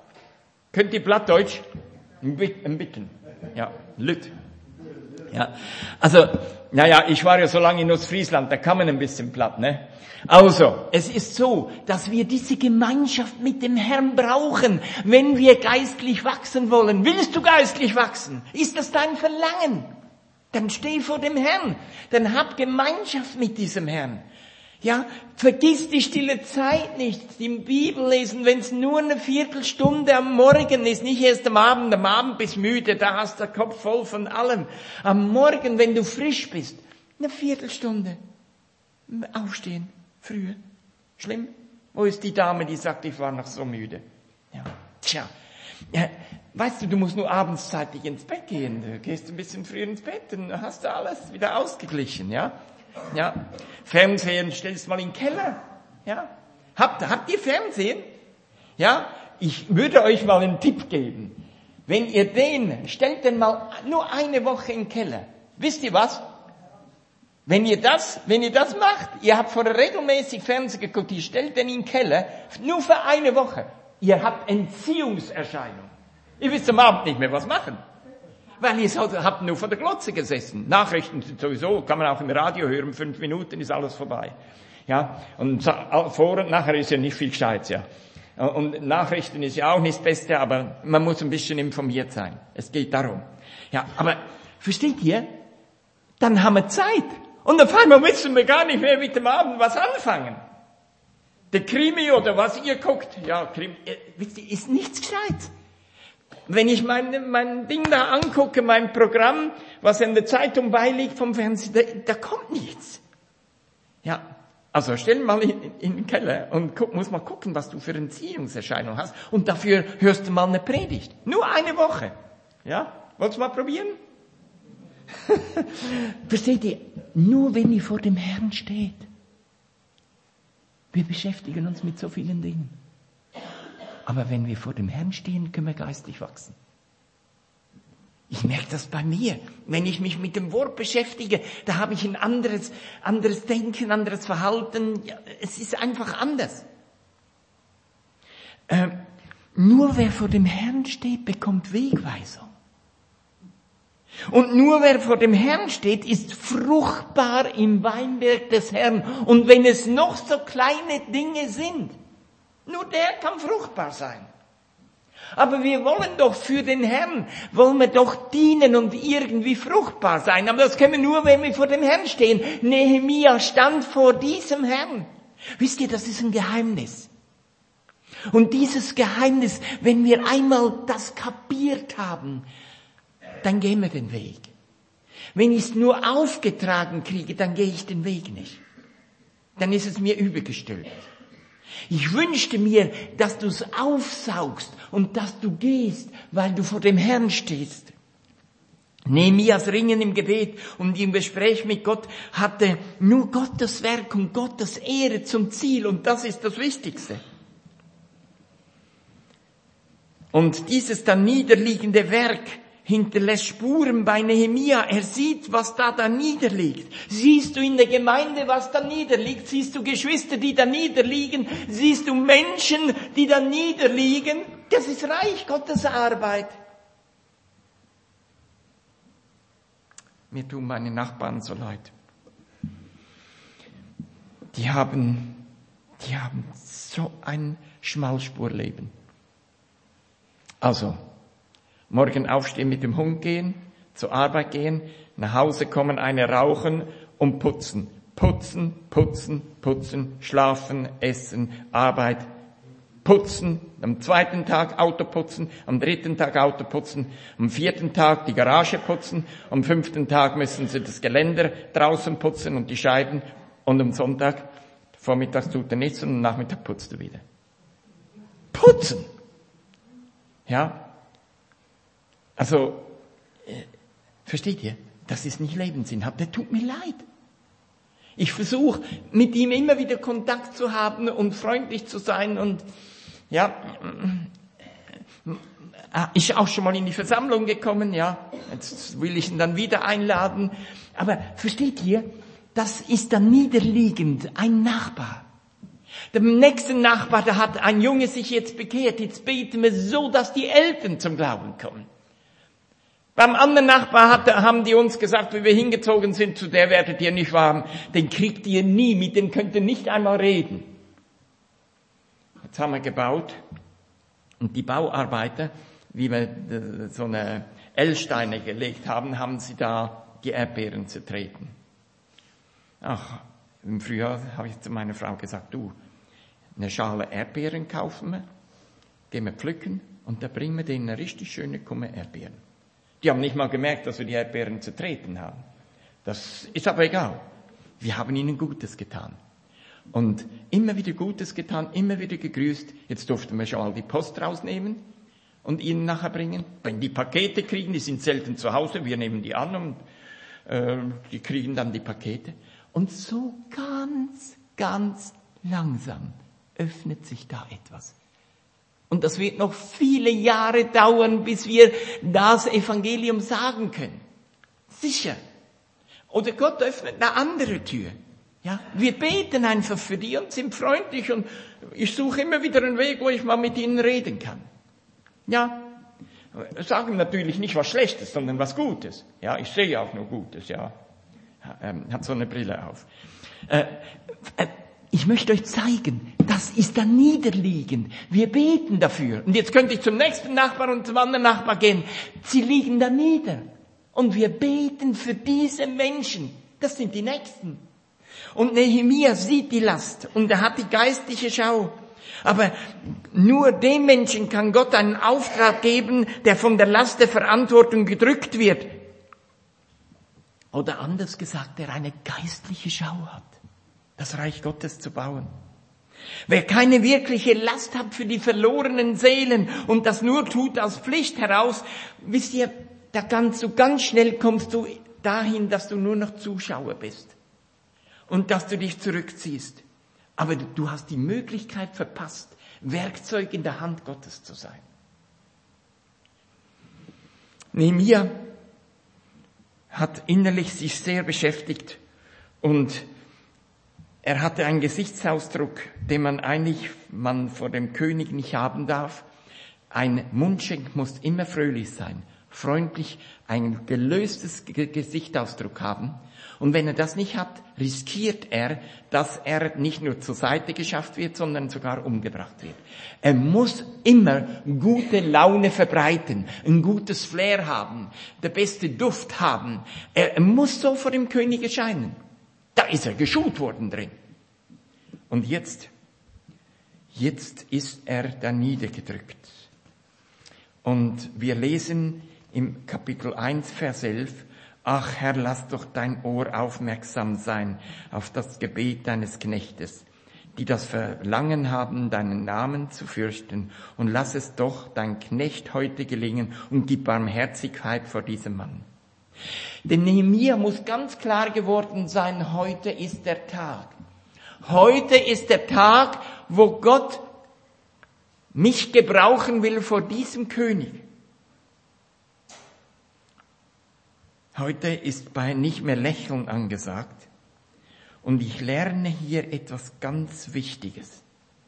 Plattdeutsch? Ein bisschen. Ja, Lüt. Ja, also, naja, ich war ja so lange in Ostfriesland, da kann man ein bisschen platt, ne? Also, es ist so, dass wir diese Gemeinschaft mit dem Herrn brauchen, wenn wir geistlich wachsen wollen. Willst du geistlich wachsen? Ist das dein Verlangen? Dann steh vor dem Herrn. Dann hab Gemeinschaft mit diesem Herrn. Ja, vergiss die stille Zeit nicht, die Bibel lesen, wenn es nur eine Viertelstunde am Morgen ist, nicht erst am Abend bist du müde, da hast du den Kopf voll von allem. Am Morgen, wenn du frisch bist, eine Viertelstunde aufstehen. Früher. Schlimm? Wo ist die Dame, die sagt, ich war noch so müde? Ja. Tja. Ja, weißt du, du musst nur abends zeitig ins Bett gehen. Du gehst ein bisschen früher ins Bett, dann hast du alles wieder ausgeglichen, ja? Ja. Fernsehen stellst mal in den Keller. Ja. Habt ihr Fernsehen? Ja. Ich würde euch mal einen Tipp geben. Wenn ihr stellt den mal nur eine Woche in den Keller. Wisst ihr was? Wenn ihr das macht, ihr habt vorher regelmäßig Fernsehen geguckt, ihr stellt den in den Keller, nur für eine Woche. Ihr habt Entziehungserscheinung. Ihr wisst am Abend nicht mehr was machen. Weil ihr habt nur vor der Glotze gesessen. Nachrichten sind sowieso, kann man auch im Radio hören, 5 Minuten ist alles vorbei. Ja, und vor und nachher ist ja nicht viel Gescheites, ja. Und Nachrichten ist ja auch nicht das Beste, aber man muss ein bisschen informiert sein. Es geht darum. Ja, aber versteht ihr? Dann haben wir Zeit. Und auf einmal wissen wir gar nicht mehr mit dem Abend was anfangen. Der Krimi oder was ihr guckt, ja, Krimi, wisst ihr, ist nichts Gescheites. Wenn ich mein Ding da angucke, mein Programm, was in der Zeitung beiliegt vom Fernsehen, da kommt nichts. Ja, also stell mal in den Keller und muss mal gucken, was du für Entziehungserscheinung hast. Und dafür hörst du mal eine Predigt. Nur eine Woche. Ja, wollt's mal probieren? Versteht ihr? Nur wenn ihr vor dem Herrn steht. Wir beschäftigen uns mit so vielen Dingen. Aber wenn wir vor dem Herrn stehen, können wir geistig wachsen. Ich merke das bei mir. Wenn ich mich mit dem Wort beschäftige, da habe ich ein anderes Denken, anderes Verhalten. Ja, es ist einfach anders. Nur wer vor dem Herrn steht, bekommt Wegweisung. Und nur wer vor dem Herrn steht, ist fruchtbar im Weinberg des Herrn. Und wenn es noch so kleine Dinge sind, nur der kann fruchtbar sein. Aber wir wollen doch für den Herrn, wollen wir doch dienen und irgendwie fruchtbar sein. Aber das können wir nur, wenn wir vor dem Herrn stehen. Nehemia stand vor diesem Herrn. Wisst ihr, das ist ein Geheimnis. Und dieses Geheimnis, wenn wir einmal das kapiert haben, dann gehen wir den Weg. Wenn ich es nur aufgetragen kriege, dann gehe ich den Weg nicht. Dann ist es mir übergestülpt. Ich wünschte mir, dass du es aufsaugst und dass du gehst, weil du vor dem Herrn stehst. Nehemias Ringen im Gebet und im Gespräch mit Gott hatte nur Gottes Werk und Gottes Ehre zum Ziel, und das ist das Wichtigste. Und dieses dann niederliegende Werk hinterlässt Spuren bei Nehemia. Er sieht, was da niederliegt. Siehst du in der Gemeinde, was da niederliegt? Siehst du Geschwister, die da niederliegen? Siehst du Menschen, die da niederliegen? Das ist Reich Gottes Arbeit. Mir tun meine Nachbarn so leid. Die haben so ein Schmalspurleben. Also, morgen aufstehen, mit dem Hund gehen, zur Arbeit gehen, nach Hause kommen, eine rauchen und putzen. Putzen, putzen, putzen, schlafen, essen, Arbeit, putzen. Am 2. Tag Auto putzen, am 3. Tag Auto putzen, am 4. Tag die Garage putzen, am 5. Tag müssen sie das Geländer draußen putzen und die Scheiben, und am Sonntag, vormittags tut er nichts und am Nachmittag putzt er wieder. Putzen! Ja? Also, versteht ihr? Das ist nicht lebenssinnhaft. Der tut mir leid. Ich versuche, mit ihm immer wieder Kontakt zu haben und freundlich zu sein, und ja, ist auch schon mal in die Versammlung gekommen, ja. Jetzt will ich ihn dann wieder einladen. Aber versteht ihr? Das ist dann niederliegend, ein Nachbar. Dem nächsten Nachbar, da hat ein Junge sich jetzt bekehrt. Jetzt beten wir so, dass die Eltern zum Glauben kommen. Beim anderen Nachbar haben die uns gesagt, wie wir hingezogen sind, zu der werdet ihr nicht warm, den kriegt ihr nie, mit dem könnt ihr nicht einmal reden. Jetzt haben wir gebaut, und die Bauarbeiter, wie wir so eine L-Steine gelegt haben, haben sie da die Erdbeeren zertreten. Ach, im Frühjahr habe ich zu meiner Frau gesagt, du, eine Schale Erdbeeren kaufen wir, gehen wir pflücken, und da bringen wir denen eine richtig schöne Kumme Erdbeeren. Die haben nicht mal gemerkt, dass wir die Erdbeeren zertreten haben. Das ist aber egal. Wir haben ihnen Gutes getan. Und immer wieder Gutes getan, immer wieder gegrüßt. Jetzt durften wir schon mal die Post rausnehmen und ihnen nachher bringen. Wenn die Pakete kriegen, die sind selten zu Hause, wir nehmen die an und die kriegen dann die Pakete. Und so ganz, ganz langsam öffnet sich da etwas. Und das wird noch viele Jahre dauern, bis wir das Evangelium sagen können. Sicher. Oder Gott öffnet eine andere Tür. Ja, wir beten einfach für die und sind freundlich, und ich suche immer wieder einen Weg, wo ich mal mit ihnen reden kann. Ja, sagen natürlich nicht was Schlechtes, sondern was Gutes. Ja, ich sehe auch nur Gutes, ja. Hat so eine Brille auf. Ich möchte euch zeigen, das ist da niederliegend. Wir beten dafür. Und jetzt könnte ich zum nächsten Nachbar und zum anderen Nachbar gehen. Sie liegen da nieder. Und wir beten für diese Menschen. Das sind die Nächsten. Und Nehemia sieht die Last und er hat die geistliche Schau. Aber nur dem Menschen kann Gott einen Auftrag geben, der von der Last der Verantwortung gedrückt wird. Oder anders gesagt, der eine geistliche Schau hat, das Reich Gottes zu bauen. Wer keine wirkliche Last hat für die verlorenen Seelen und das nur tut aus Pflicht heraus, wisst ihr, da kannst du ganz schnell, kommst du dahin, dass du nur noch Zuschauer bist und dass du dich zurückziehst. Aber du hast die Möglichkeit verpasst, Werkzeug in der Hand Gottes zu sein. Nehemia hat innerlich sich sehr beschäftigt, und er hatte einen Gesichtsausdruck, den man vor dem König nicht haben darf. Ein Mundschenk muss immer fröhlich sein. freundlich, ein gelöstes Gesichtsausdruck haben. Und wenn er das nicht hat, riskiert er, dass er nicht nur zur Seite geschafft wird, sondern sogar umgebracht wird. Er muss immer gute Laune verbreiten, ein gutes Flair haben, der beste Duft haben. Er muss so vor dem König erscheinen. Da ist er geschult worden drin. Und jetzt ist er da niedergedrückt. Und wir lesen im Kapitel 1, Vers 11, ach Herr, lass doch dein Ohr aufmerksam sein auf das Gebet deines Knechtes, die das Verlangen haben, deinen Namen zu fürchten. Und lass es doch dein Knecht heute gelingen und gib Barmherzigkeit vor diesem Mann. Denn Nehemia muss ganz klar geworden sein, heute ist der Tag. Heute ist der Tag, wo Gott mich gebrauchen will vor diesem König. Heute ist nicht mehr Lächeln angesagt. Und ich lerne hier etwas ganz Wichtiges.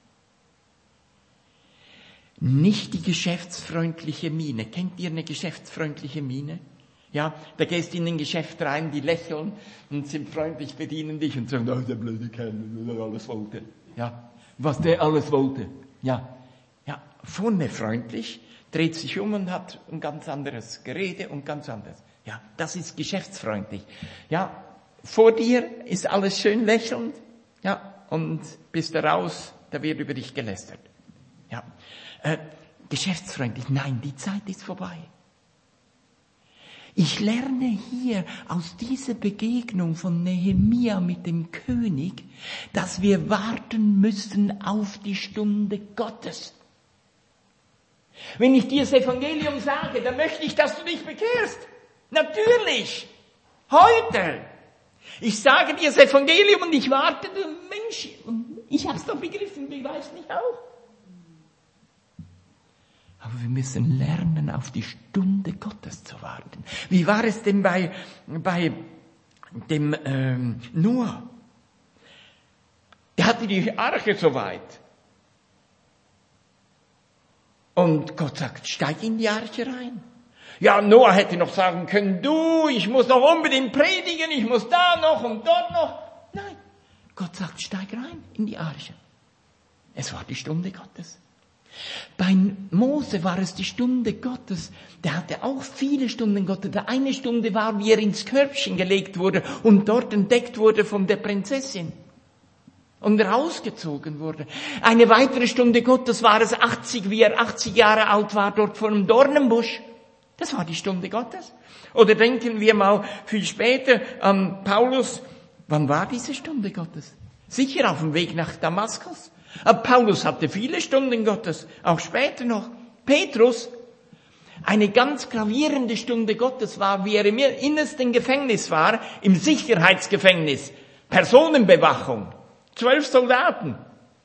Nicht die geschäftsfreundliche Miene. Kennt ihr eine geschäftsfreundliche Miene? Ja, da gehst du in ein Geschäft rein, die lächeln und sind freundlich, bedienen dich und sagen, der blöde Kerl, der alles wollte. Ja, was der alles wollte. Ja, vorne freundlich, dreht sich um und hat ein ganz anderes Gerede und ganz anderes. Ja, das ist geschäftsfreundlich. Ja, vor dir ist alles schön lächelnd. Ja, und bist du raus, da wird über dich gelästert. Ja, geschäftsfreundlich. Nein, die Zeit ist vorbei. Ich lerne hier aus dieser Begegnung von Nehemia mit dem König, dass wir warten müssen auf die Stunde Gottes. Wenn ich dir das Evangelium sage, dann möchte ich, dass du dich bekehrst. Natürlich. Heute. Ich sage dir das Evangelium und ich warte, Mensch, ich hab's doch begriffen, wie weiß nicht auch. Aber wir müssen lernen, auf die Stunde Gottes zu warten. Wie war es denn bei dem Noah? Der hatte die Arche soweit. Und Gott sagt, steig in die Arche rein. Ja, Noah hätte noch sagen können, ich muss noch unbedingt predigen, ich muss da noch und dort noch. Nein, Gott sagt, steig rein in die Arche. Es war die Stunde Gottes. Bei Mose war es die Stunde Gottes. Der hatte auch viele Stunden Gottes. Die eine Stunde war, wie er ins Körbchen gelegt wurde und dort entdeckt wurde von der Prinzessin und rausgezogen wurde. Eine weitere Stunde Gottes war es 80, wie er 80 Jahre alt war, dort vor einem Dornenbusch. Das war die Stunde Gottes. Oder denken wir mal viel später an Paulus. Wann war diese Stunde Gottes? Sicher auf dem Weg nach Damaskus. Aber Paulus hatte viele Stunden Gottes, auch später noch. Petrus, eine ganz gravierende Stunde Gottes war, wie er im innersten Gefängnis war, im Sicherheitsgefängnis. Personenbewachung. 12 Soldaten.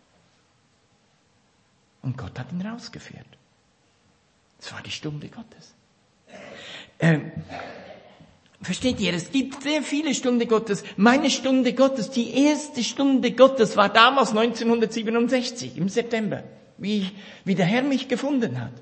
Und Gott hat ihn rausgeführt. Das war die Stunde Gottes. Versteht ihr, es gibt sehr viele Stunden Gottes. Meine Stunde Gottes, die erste Stunde Gottes war damals 1967 im September, wie der Herr mich gefunden hat.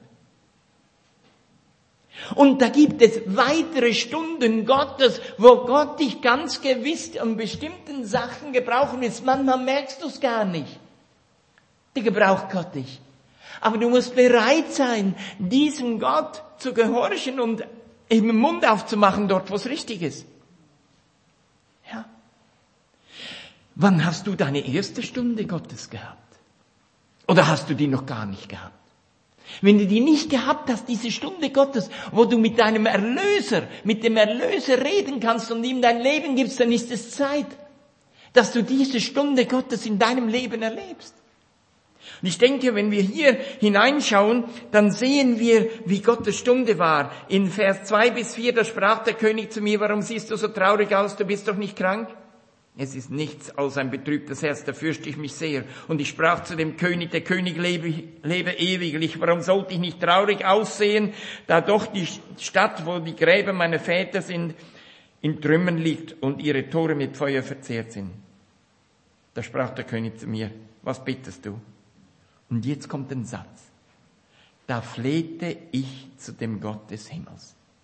Und da gibt es weitere Stunden Gottes, wo Gott dich ganz gewiss an bestimmten Sachen gebrauchen will. Manchmal merkst du es gar nicht. Da gebraucht Gott dich. Aber du musst bereit sein, diesem Gott zu gehorchen und eben den Mund aufzumachen dort, wo es richtig ist. Ja. Wann hast du deine erste Stunde Gottes gehabt? Oder hast du die noch gar nicht gehabt? Wenn du die nicht gehabt hast, diese Stunde Gottes, wo du mit deinem Erlöser, mit dem Erlöser reden kannst und ihm dein Leben gibst, dann ist es Zeit, dass du diese Stunde Gottes in deinem Leben erlebst. Und ich denke, wenn wir hier hineinschauen, dann sehen wir, wie Gottes Stunde war. In Vers 2 bis 4, da sprach der König zu mir, warum siehst du so traurig aus, du bist doch nicht krank? Es ist nichts als ein betrübtes Herz, da fürchte ich mich sehr. Und ich sprach zu dem König, der König lebe ewiglich, warum sollte ich nicht traurig aussehen, da doch die Stadt, wo die Gräber meiner Väter sind, in Trümmern liegt und ihre Tore mit Feuer verzehrt sind. Da sprach der König zu mir, was bittest du? Und jetzt kommt ein Satz. Da flehte ich zu dem Gott des Himmels.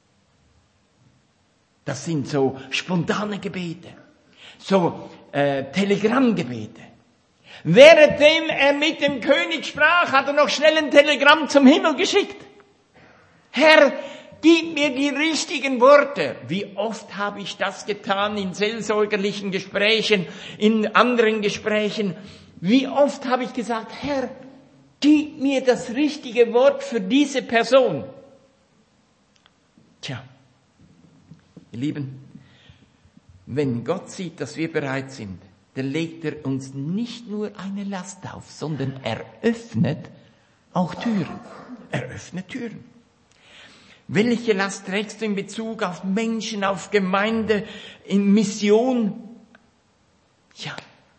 Das sind so spontane Gebete, so Telegrammgebete. Währenddem er mit dem König sprach, hat er noch schnell ein Telegramm zum Himmel geschickt. Herr, gib mir die richtigen Worte. Wie oft habe ich das getan in seelsorgerlichen Gesprächen, in anderen Gesprächen. Wie oft habe ich gesagt, Herr, gib mir das richtige Wort für diese Person. Tja, ihr Lieben, wenn Gott sieht, dass wir bereit sind, dann legt er uns nicht nur eine Last auf, sondern er öffnet auch Türen. Er öffnet Türen. Welche Last trägst du in Bezug auf Menschen, auf Gemeinde, in Mission? Ja.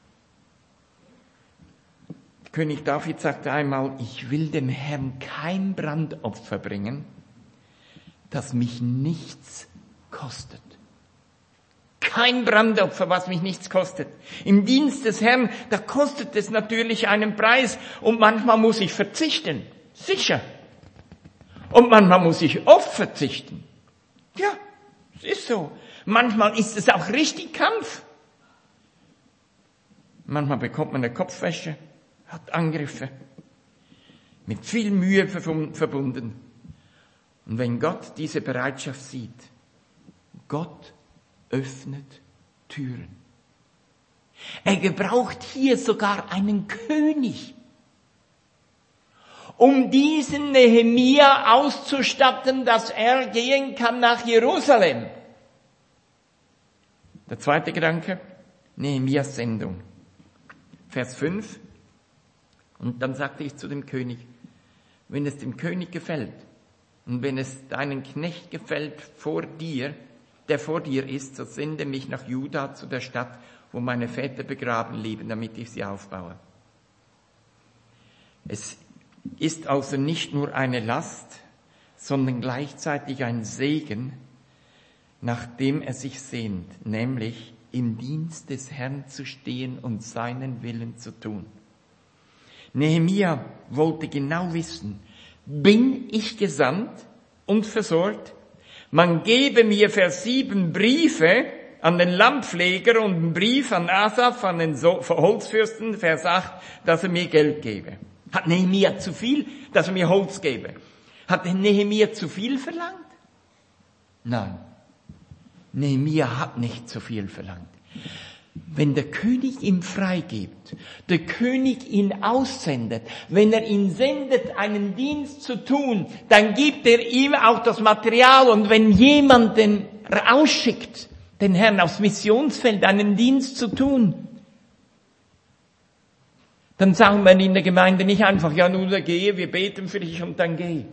König David sagte einmal, ich will dem Herrn kein Brandopfer bringen, das mich nichts kostet. Kein Brandopfer, was mich nichts kostet. Im Dienst des Herrn, da kostet es natürlich einen Preis und manchmal muss ich verzichten. Sicher. Und manchmal muss ich oft verzichten. Ja, es ist so. Manchmal ist es auch richtig Kampf. Manchmal bekommt man eine Kopfwäsche, hat Angriffe, mit viel Mühe verbunden. Und wenn Gott diese Bereitschaft sieht, Gott öffnet Türen. Er gebraucht hier sogar einen König, um diesen Nehemia auszustatten, dass er gehen kann nach Jerusalem. Der zweite Gedanke, Nehemias Sendung. Vers 5. Und dann sagte ich zu dem König, wenn es dem König gefällt und wenn es deinen Knecht gefällt vor dir, der vor dir ist, so sende mich nach Juda zu der Stadt, wo meine Väter begraben liegen, damit ich sie aufbaue. Es ist also nicht nur eine Last, sondern gleichzeitig ein Segen, nach dem er sich sehnt, nämlich im Dienst des Herrn zu stehen und seinen Willen zu tun. Nehemia wollte genau wissen, bin ich gesandt und versorgt? Man gebe mir Vers 7 Briefe an den Lammpfleger und einen Brief an Asaph, an den Holzfürsten, Vers 8, dass er mir Geld gebe. Hat Nehemia zu viel, dass er mir Holz gebe? Hat Nehemia zu viel verlangt? Nein. Nehemia hat nicht zu viel verlangt. Wenn der König ihm freigibt, der König ihn aussendet, wenn er ihn sendet, einen Dienst zu tun, dann gibt er ihm auch das Material. Und wenn jemand den rausschickt, den Herrn aufs Missionsfeld, einen Dienst zu tun, dann sagen wir in der Gemeinde nicht einfach, ja nun gehe, wir beten für dich und dann geh.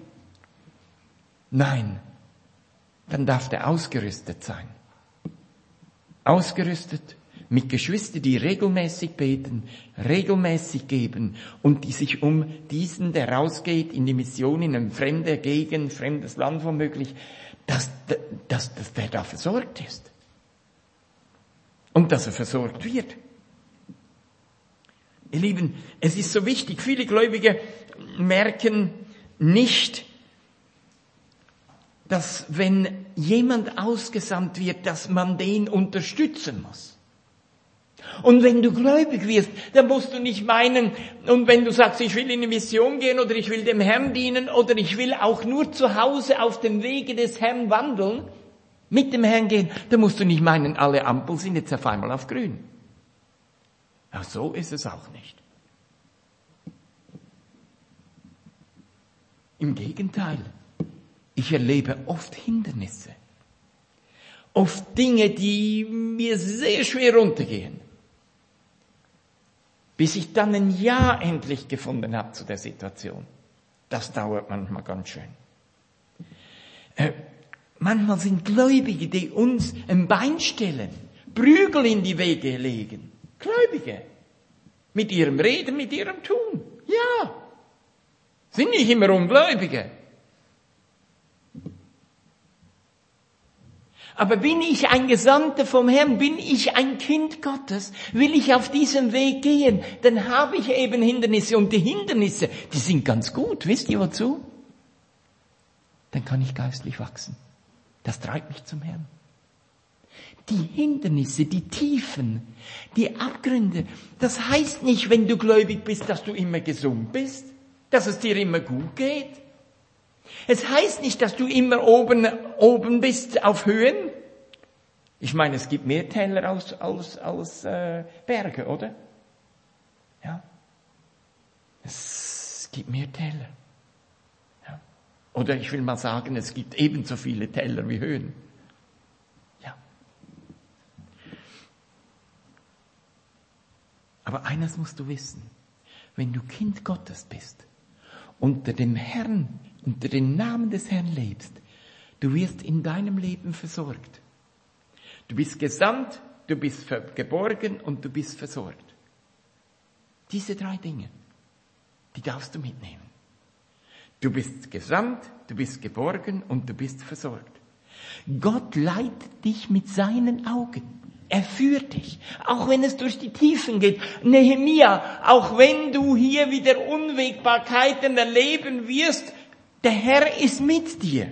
Nein, dann darf der ausgerüstet sein. Ausgerüstet mit Geschwistern, die regelmäßig beten, regelmäßig geben und die sich um diesen, der rausgeht in die Mission, in eine fremde Gegend, fremdes Land womöglich, dass der da versorgt ist. Und dass er versorgt wird. Ihr Lieben, es ist so wichtig, viele Gläubige merken nicht, dass wenn jemand ausgesandt wird, dass man den unterstützen muss. Und wenn du gläubig wirst, dann musst du nicht meinen, und wenn du sagst, ich will in eine Mission gehen oder ich will dem Herrn dienen oder ich will auch nur zu Hause auf dem Wege des Herrn wandeln, mit dem Herrn gehen, dann musst du nicht meinen, alle Ampeln sind jetzt auf einmal auf grün. Ja, so ist es auch nicht. Im Gegenteil, ich erlebe oft Hindernisse, oft Dinge, die mir sehr schwer runtergehen, bis ich dann ein Ja endlich gefunden habe zu der Situation. Das dauert manchmal ganz schön. Manchmal sind Gläubige, die uns ein Bein stellen, Prügel in die Wege legen. Gläubige. Mit ihrem Reden, mit ihrem Tun. Ja. Sind nicht immer Ungläubige. Aber bin ich ein Gesandter vom Herrn, bin ich ein Kind Gottes, will ich auf diesem Weg gehen, dann habe ich eben Hindernisse. Und die Hindernisse, die sind ganz gut. Wisst ihr wozu? Dann kann ich geistlich wachsen. Das treibt mich zum Herrn. Die Hindernisse, die Tiefen, die Abgründe. Das heißt nicht, wenn du gläubig bist, dass du immer gesund bist, dass es dir immer gut geht. Es heißt nicht, dass du immer oben bist auf Höhen. Ich meine, es gibt mehr Täler als Berge, oder? Ja. Es gibt mehr Täler. Ja. Oder ich will mal sagen, es gibt ebenso viele Täler wie Höhen. Ja. Aber eines musst du wissen. Wenn du Kind Gottes bist, unter dem Herrn, unter dem Namen des Herrn lebst, du wirst in deinem Leben versorgt. Du bist gesandt, du bist geborgen und du bist versorgt. Diese 3 Dinge, die darfst du mitnehmen. Du bist gesandt, du bist geborgen und du bist versorgt. Gott leitet dich mit seinen Augen. Er führt dich, auch wenn es durch die Tiefen geht. Nehemia, auch wenn du hier wieder Unwägbarkeiten erleben wirst, der Herr ist mit dir.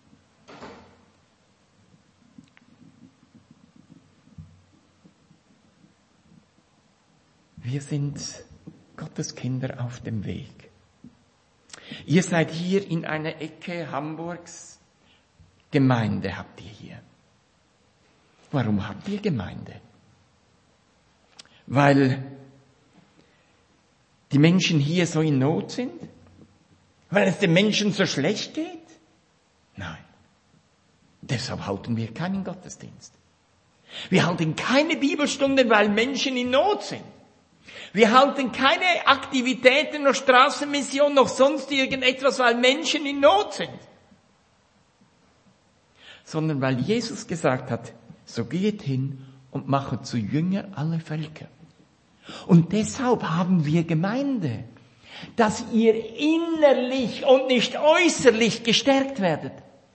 Wir sind Gottes Kinder auf dem Weg. Ihr seid hier in einer Ecke Hamburgs. Gemeinde habt ihr hier. Warum habt ihr Gemeinde? Weil die Menschen hier so in Not sind? Weil es den Menschen so schlecht geht? Nein. Deshalb halten wir keinen Gottesdienst. Wir halten keine Bibelstunden, weil Menschen in Not sind. Wir halten keine Aktivitäten, noch Straßenmission, noch sonst irgendetwas, weil Menschen in Not sind. Sondern weil Jesus gesagt hat, so geht hin und machet zu Jünger alle Völker. Und deshalb haben wir Gemeinde, dass ihr innerlich und nicht äußerlich gestärkt werdet.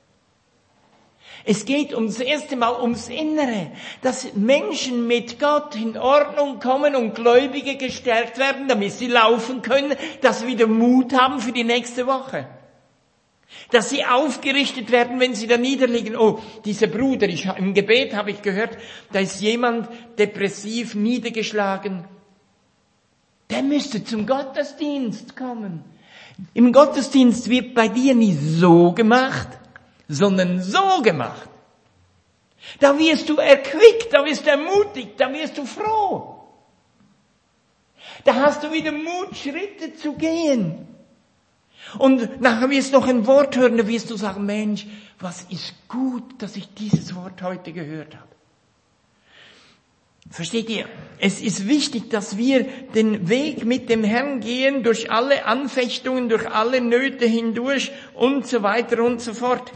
Es geht das erste Mal ums Innere, dass Menschen mit Gott in Ordnung kommen und Gläubige gestärkt werden, damit sie laufen können, dass sie wieder Mut haben für die nächste Woche. Dass sie aufgerichtet werden, wenn sie da niederliegen. Oh, dieser Bruder, im Gebet habe ich gehört, da ist jemand depressiv niedergeschlagen. Der müsste zum Gottesdienst kommen. Im Gottesdienst wird bei dir nicht so gemacht, sondern so gemacht. Da wirst du erquickt, da wirst du ermutigt, da wirst du froh. Da hast du wieder Mut, Schritte zu gehen. Und nachher wirst du noch ein Wort hören, da wirst du sagen, Mensch, was ist gut, dass ich dieses Wort heute gehört habe. Versteht ihr? Es ist wichtig, dass wir den Weg mit dem Herrn gehen, durch alle Anfechtungen, durch alle Nöte hindurch und so weiter und so fort.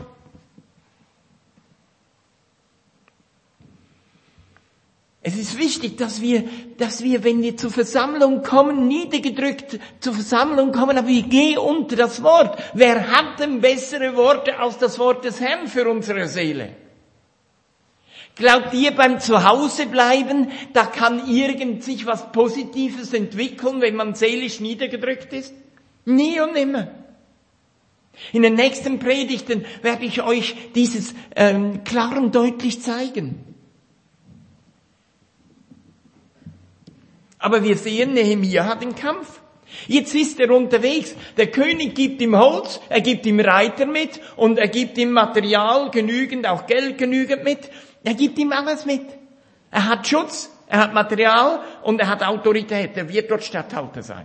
Es ist wichtig, dass wir, wenn wir zur Versammlung kommen, niedergedrückt zur Versammlung kommen, aber wir gehen unter das Wort. Wer hat denn bessere Worte als das Wort des Herrn für unsere Seele? Glaubt ihr, beim Zuhausebleiben, da kann sich was Positives entwickeln, wenn man seelisch niedergedrückt ist? Nie und nimmer. In den nächsten Predigten werde ich euch dieses klar und deutlich zeigen. Aber wir sehen, Nehemia hat den Kampf. Jetzt ist er unterwegs. Der König gibt ihm Holz, er gibt ihm Reiter mit und er gibt ihm Material genügend, auch Geld genügend mit. Er gibt ihm alles mit. Er hat Schutz, er hat Material und er hat Autorität. Er wird dort Statthalter sein.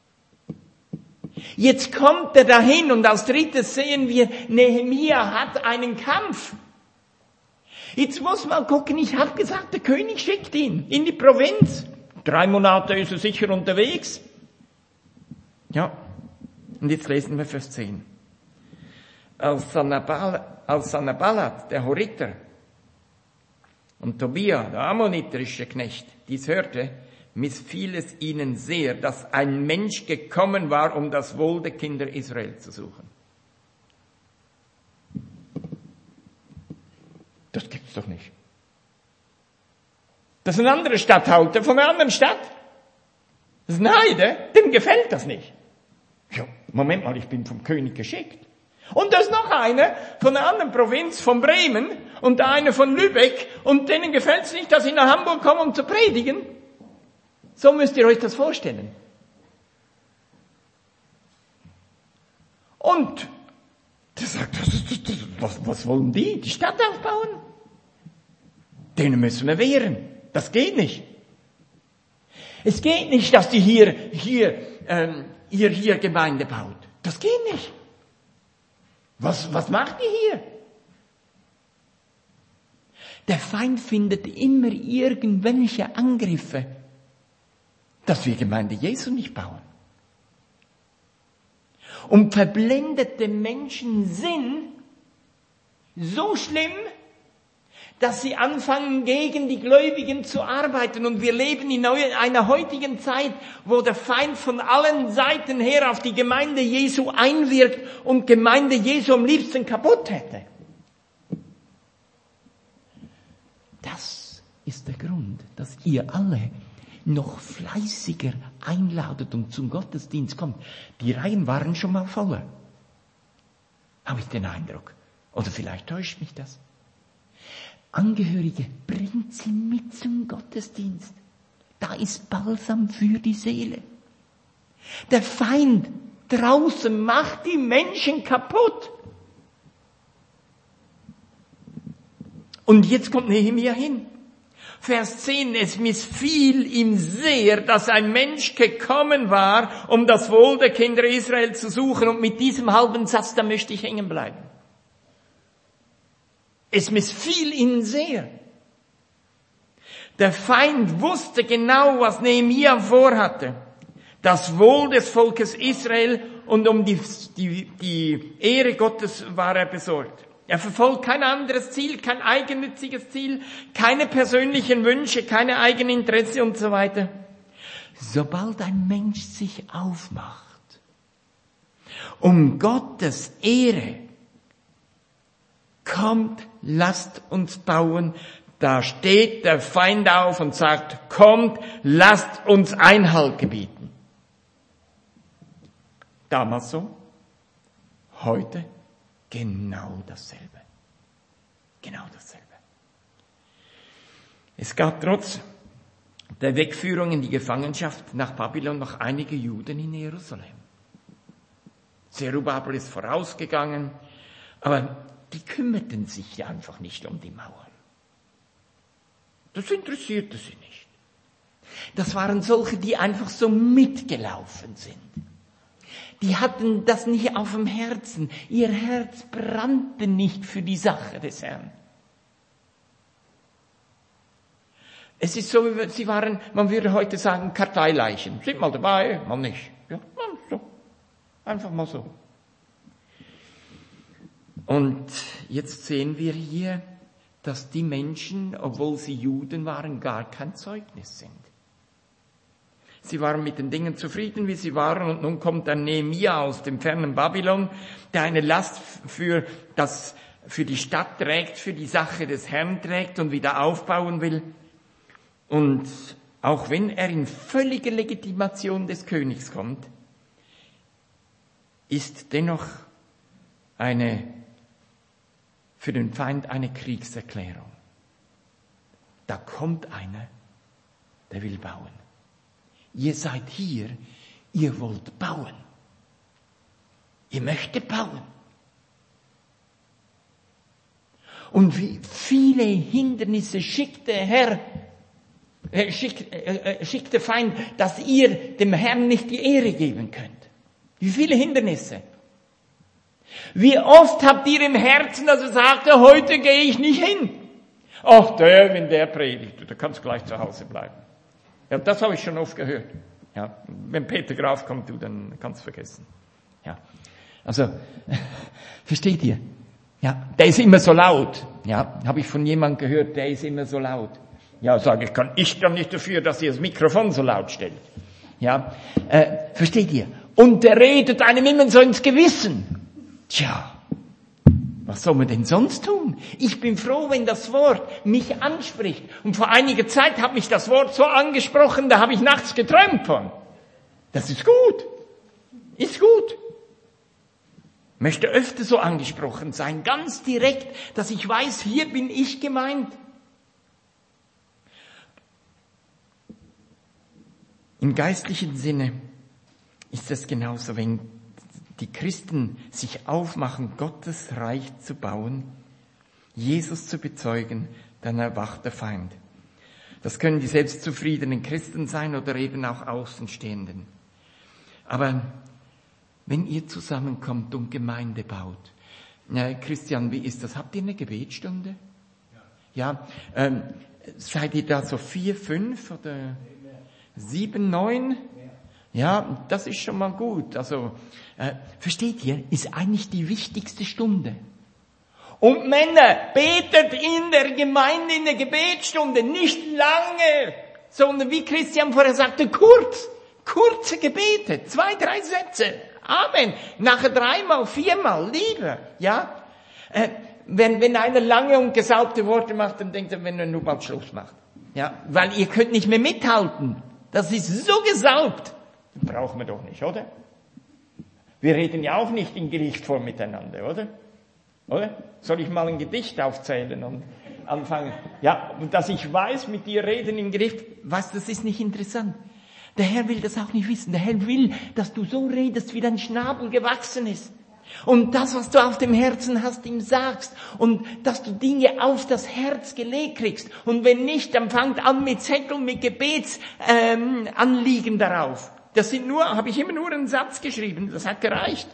Jetzt kommt er dahin und als drittes sehen wir, Nehemia hat einen Kampf. Jetzt muss man gucken, ich habe gesagt, der König schickt ihn in die Provinz. 3 Monate ist er sicher unterwegs. Ja, und jetzt lesen wir Vers 10. Als Sanballat, der Horiter, und Tobia, der ammoniterische Knecht, dies hörte, missfiel es ihnen sehr, dass ein Mensch gekommen war, um das Wohl der Kinder Israel zu suchen. Das gibt's doch nicht. Das ist ein anderer Statthalter von einer anderen Stadt. Das ist ein Heide, dem gefällt das nicht. Ja, Moment mal, ich bin vom König geschickt. Und da ist noch einer von einer anderen Provinz, von Bremen, und da einer von Lübeck und denen gefällt es nicht, dass ich nach Hamburg komme, um zu predigen. So müsst ihr euch das vorstellen. Und der sagt, was wollen die? Die Stadt aufbauen? Denen müssen wir wehren. Das geht nicht. Es geht nicht, dass die hier Gemeinde baut. Das geht nicht. Was macht ihr hier? Der Feind findet immer irgendwelche Angriffe, dass wir Gemeinde Jesu nicht bauen. Und verblendete Menschen sind so schlimm, dass sie anfangen, gegen die Gläubigen zu arbeiten. Und wir leben in einer heutigen Zeit, wo der Feind von allen Seiten her auf die Gemeinde Jesu einwirkt und Gemeinde Jesu am liebsten kaputt hätte. Das ist der Grund, dass ihr alle noch fleißiger einladet und zum Gottesdienst kommt. Die Reihen waren schon mal voller. Habe ich den Eindruck. Oder vielleicht täuscht mich das. Angehörige, bringt sie mit zum Gottesdienst. Da ist Balsam für die Seele. Der Feind draußen macht die Menschen kaputt. Und jetzt kommt Nehemia hin. Vers 10, es missfiel ihm sehr, dass ein Mensch gekommen war, um das Wohl der Kinder Israel zu suchen. Und mit diesem halben Satz, da möchte ich hängen bleiben. Es missfiel ihm sehr. Der Feind wusste genau, was Nehemia vorhatte. Das Wohl des Volkes Israel und um die Ehre Gottes war er besorgt. Er verfolgt kein anderes Ziel, kein eigennütziges Ziel, keine persönlichen Wünsche, keine eigenen Interesse und so weiter. Sobald ein Mensch sich aufmacht, um Gottes Ehre, kommt, lasst uns bauen, da steht der Feind auf und sagt, kommt, lasst uns Einhalt gebieten. Damals so, heute genau dasselbe. Genau dasselbe. Es gab trotz der Wegführung in die Gefangenschaft nach Babylon noch einige Juden in Jerusalem. Zerubabel ist vorausgegangen, aber die kümmerten sich einfach nicht um die Mauern. Das interessierte sie nicht. Das waren solche, die einfach so mitgelaufen sind. Die hatten das nicht auf dem Herzen. Ihr Herz brannte nicht für die Sache des Herrn. Es ist so, sie waren, man würde heute sagen, Karteileichen. Sind mal dabei, mal nicht. Ja, so. Einfach mal so. Und jetzt sehen wir hier, dass die Menschen, obwohl sie Juden waren, gar kein Zeugnis sind. Sie waren mit den Dingen zufrieden, wie sie waren, und nun kommt ein Nehemia aus dem fernen Babylon, der eine Last für die Stadt trägt, für die Sache des Herrn trägt und wieder aufbauen will. Und auch wenn er in völliger Legitimation des Königs kommt, ist dennoch für den Feind eine Kriegserklärung. Da kommt einer, der will bauen. Ihr seid hier, ihr wollt bauen. Ihr möchtet bauen. Und wie viele Hindernisse schickt der Feind, dass ihr dem Herrn nicht die Ehre geben könnt. Wie viele Hindernisse. Wie oft habt ihr im Herzen, dass ihr sagt, heute gehe ich nicht hin. Ach, wenn der predigt, da kannst du gleich zu Hause bleiben. Ja, das habe ich schon oft gehört. Ja, wenn Peter Graf kommt, dann kannst du vergessen. Ja, also, versteht ihr? Ja, der ist immer so laut. Ja, habe ich von jemandem gehört, der ist immer so laut. Ja, sage ich, kann ich dann nicht dafür, dass ihr das Mikrofon so laut stellt. Ja, versteht ihr? Und der redet einem immer so ins Gewissen. Tja. Was soll man denn sonst tun? Ich bin froh, wenn das Wort mich anspricht. Und vor einiger Zeit hat mich das Wort so angesprochen, da habe ich nachts geträumt von. Das ist gut. Ist gut. Möchte öfter so angesprochen sein, ganz direkt, dass ich weiß, hier bin ich gemeint. Im geistlichen Sinne ist es genauso, wenn die Christen sich aufmachen, Gottes Reich zu bauen, Jesus zu bezeugen, dann erwacht der Feind. Das können die selbstzufriedenen Christen sein oder eben auch Außenstehenden. Aber wenn ihr zusammenkommt und Gemeinde baut, Christian, wie ist das? Habt ihr eine Gebetsstunde? Ja. Seid ihr da so 4, 5 oder 7, 9? Ja, das ist schon mal gut. Also, versteht ihr, ist eigentlich die wichtigste Stunde. Und Männer, betet in der Gemeinde in der Gebetsstunde, nicht lange, sondern wie Christian vorher sagte, kurze Gebete, 2, 3 Sätze. Amen. Nachher 3-mal, 4-mal, lieber, ja. Wenn einer lange und gesalbte Worte macht, dann denkt er, wenn er nur bald Schluss macht. Ja, weil ihr könnt nicht mehr mithalten. Das ist so gesalbt. Brauchen wir doch nicht, oder? Wir reden ja auch nicht in Gerichtform miteinander, oder? Oder? Soll ich mal ein Gedicht aufzählen und anfangen? Ja, und dass ich weiß, mit dir reden im Gericht, weißt du, das ist nicht interessant. Der Herr will das auch nicht wissen. Der Herr will, dass du so redest, wie dein Schnabel gewachsen ist. Und das, was du auf dem Herzen hast, ihm sagst. Und dass du Dinge auf das Herz gelegt kriegst. Und wenn nicht, dann fangt an mit Zetteln, mit Gebetsanliegen darauf. Habe ich immer nur einen Satz geschrieben. Das hat gereicht.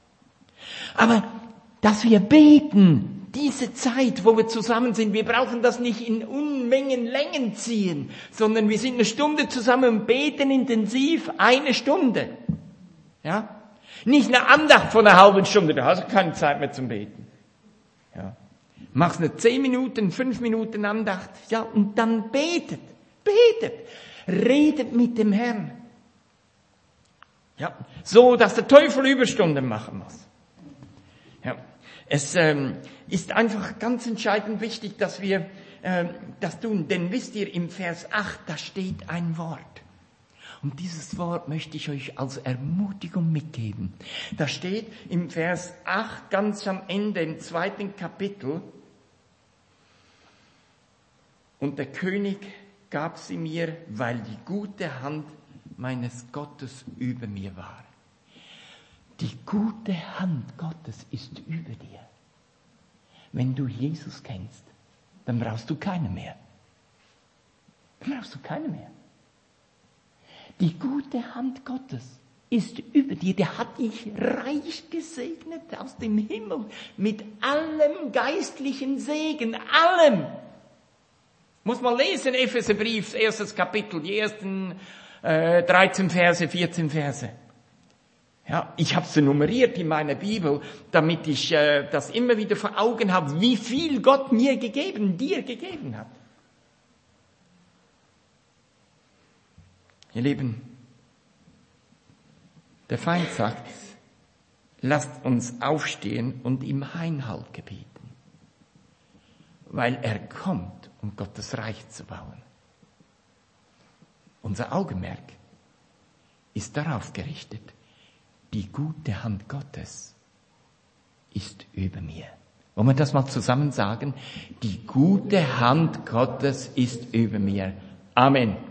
Aber, dass wir beten, diese Zeit, wo wir zusammen sind, wir brauchen das nicht in Unmengen Längen ziehen, sondern wir sind 1 Stunde zusammen und beten intensiv 1 Stunde. Ja? Nicht eine Andacht von 1 halben Stunde, da hast du keine Zeit mehr zum Beten. Ja. Machst eine 10 Minuten, 5 Minuten Andacht, ja, und dann betet, redet mit dem Herrn. Ja, so, dass der Teufel Überstunden machen muss. Ja. Es ist einfach ganz entscheidend wichtig, dass wir das tun. Denn wisst ihr, im Vers 8, da steht ein Wort. Und dieses Wort möchte ich euch als Ermutigung mitgeben. Da steht im Vers 8 ganz am Ende im 2. Kapitel. Und der König gab sie mir, weil die gute Hand meines Gottes über mir war. Die gute Hand Gottes ist über dir. Wenn du Jesus kennst, dann brauchst du keine mehr. Die gute Hand Gottes ist über dir. Der hat dich reich gesegnet aus dem Himmel mit allem geistlichen Segen, allem. Muss man lesen, Epheserbrief, 1. Kapitel, die ersten 13 Verse, 14 Verse. Ja, ich habe sie nummeriert in meiner Bibel, damit ich das immer wieder vor Augen habe, wie viel Gott dir gegeben hat. Ihr Lieben, der Feind sagt, lasst uns aufstehen und ihm Einhalt gebieten, weil er kommt, um Gottes Reich zu bauen. Unser Augenmerk ist darauf gerichtet, die gute Hand Gottes ist über mir. Wollen wir das mal zusammen sagen? Die gute Hand Gottes ist über mir. Amen.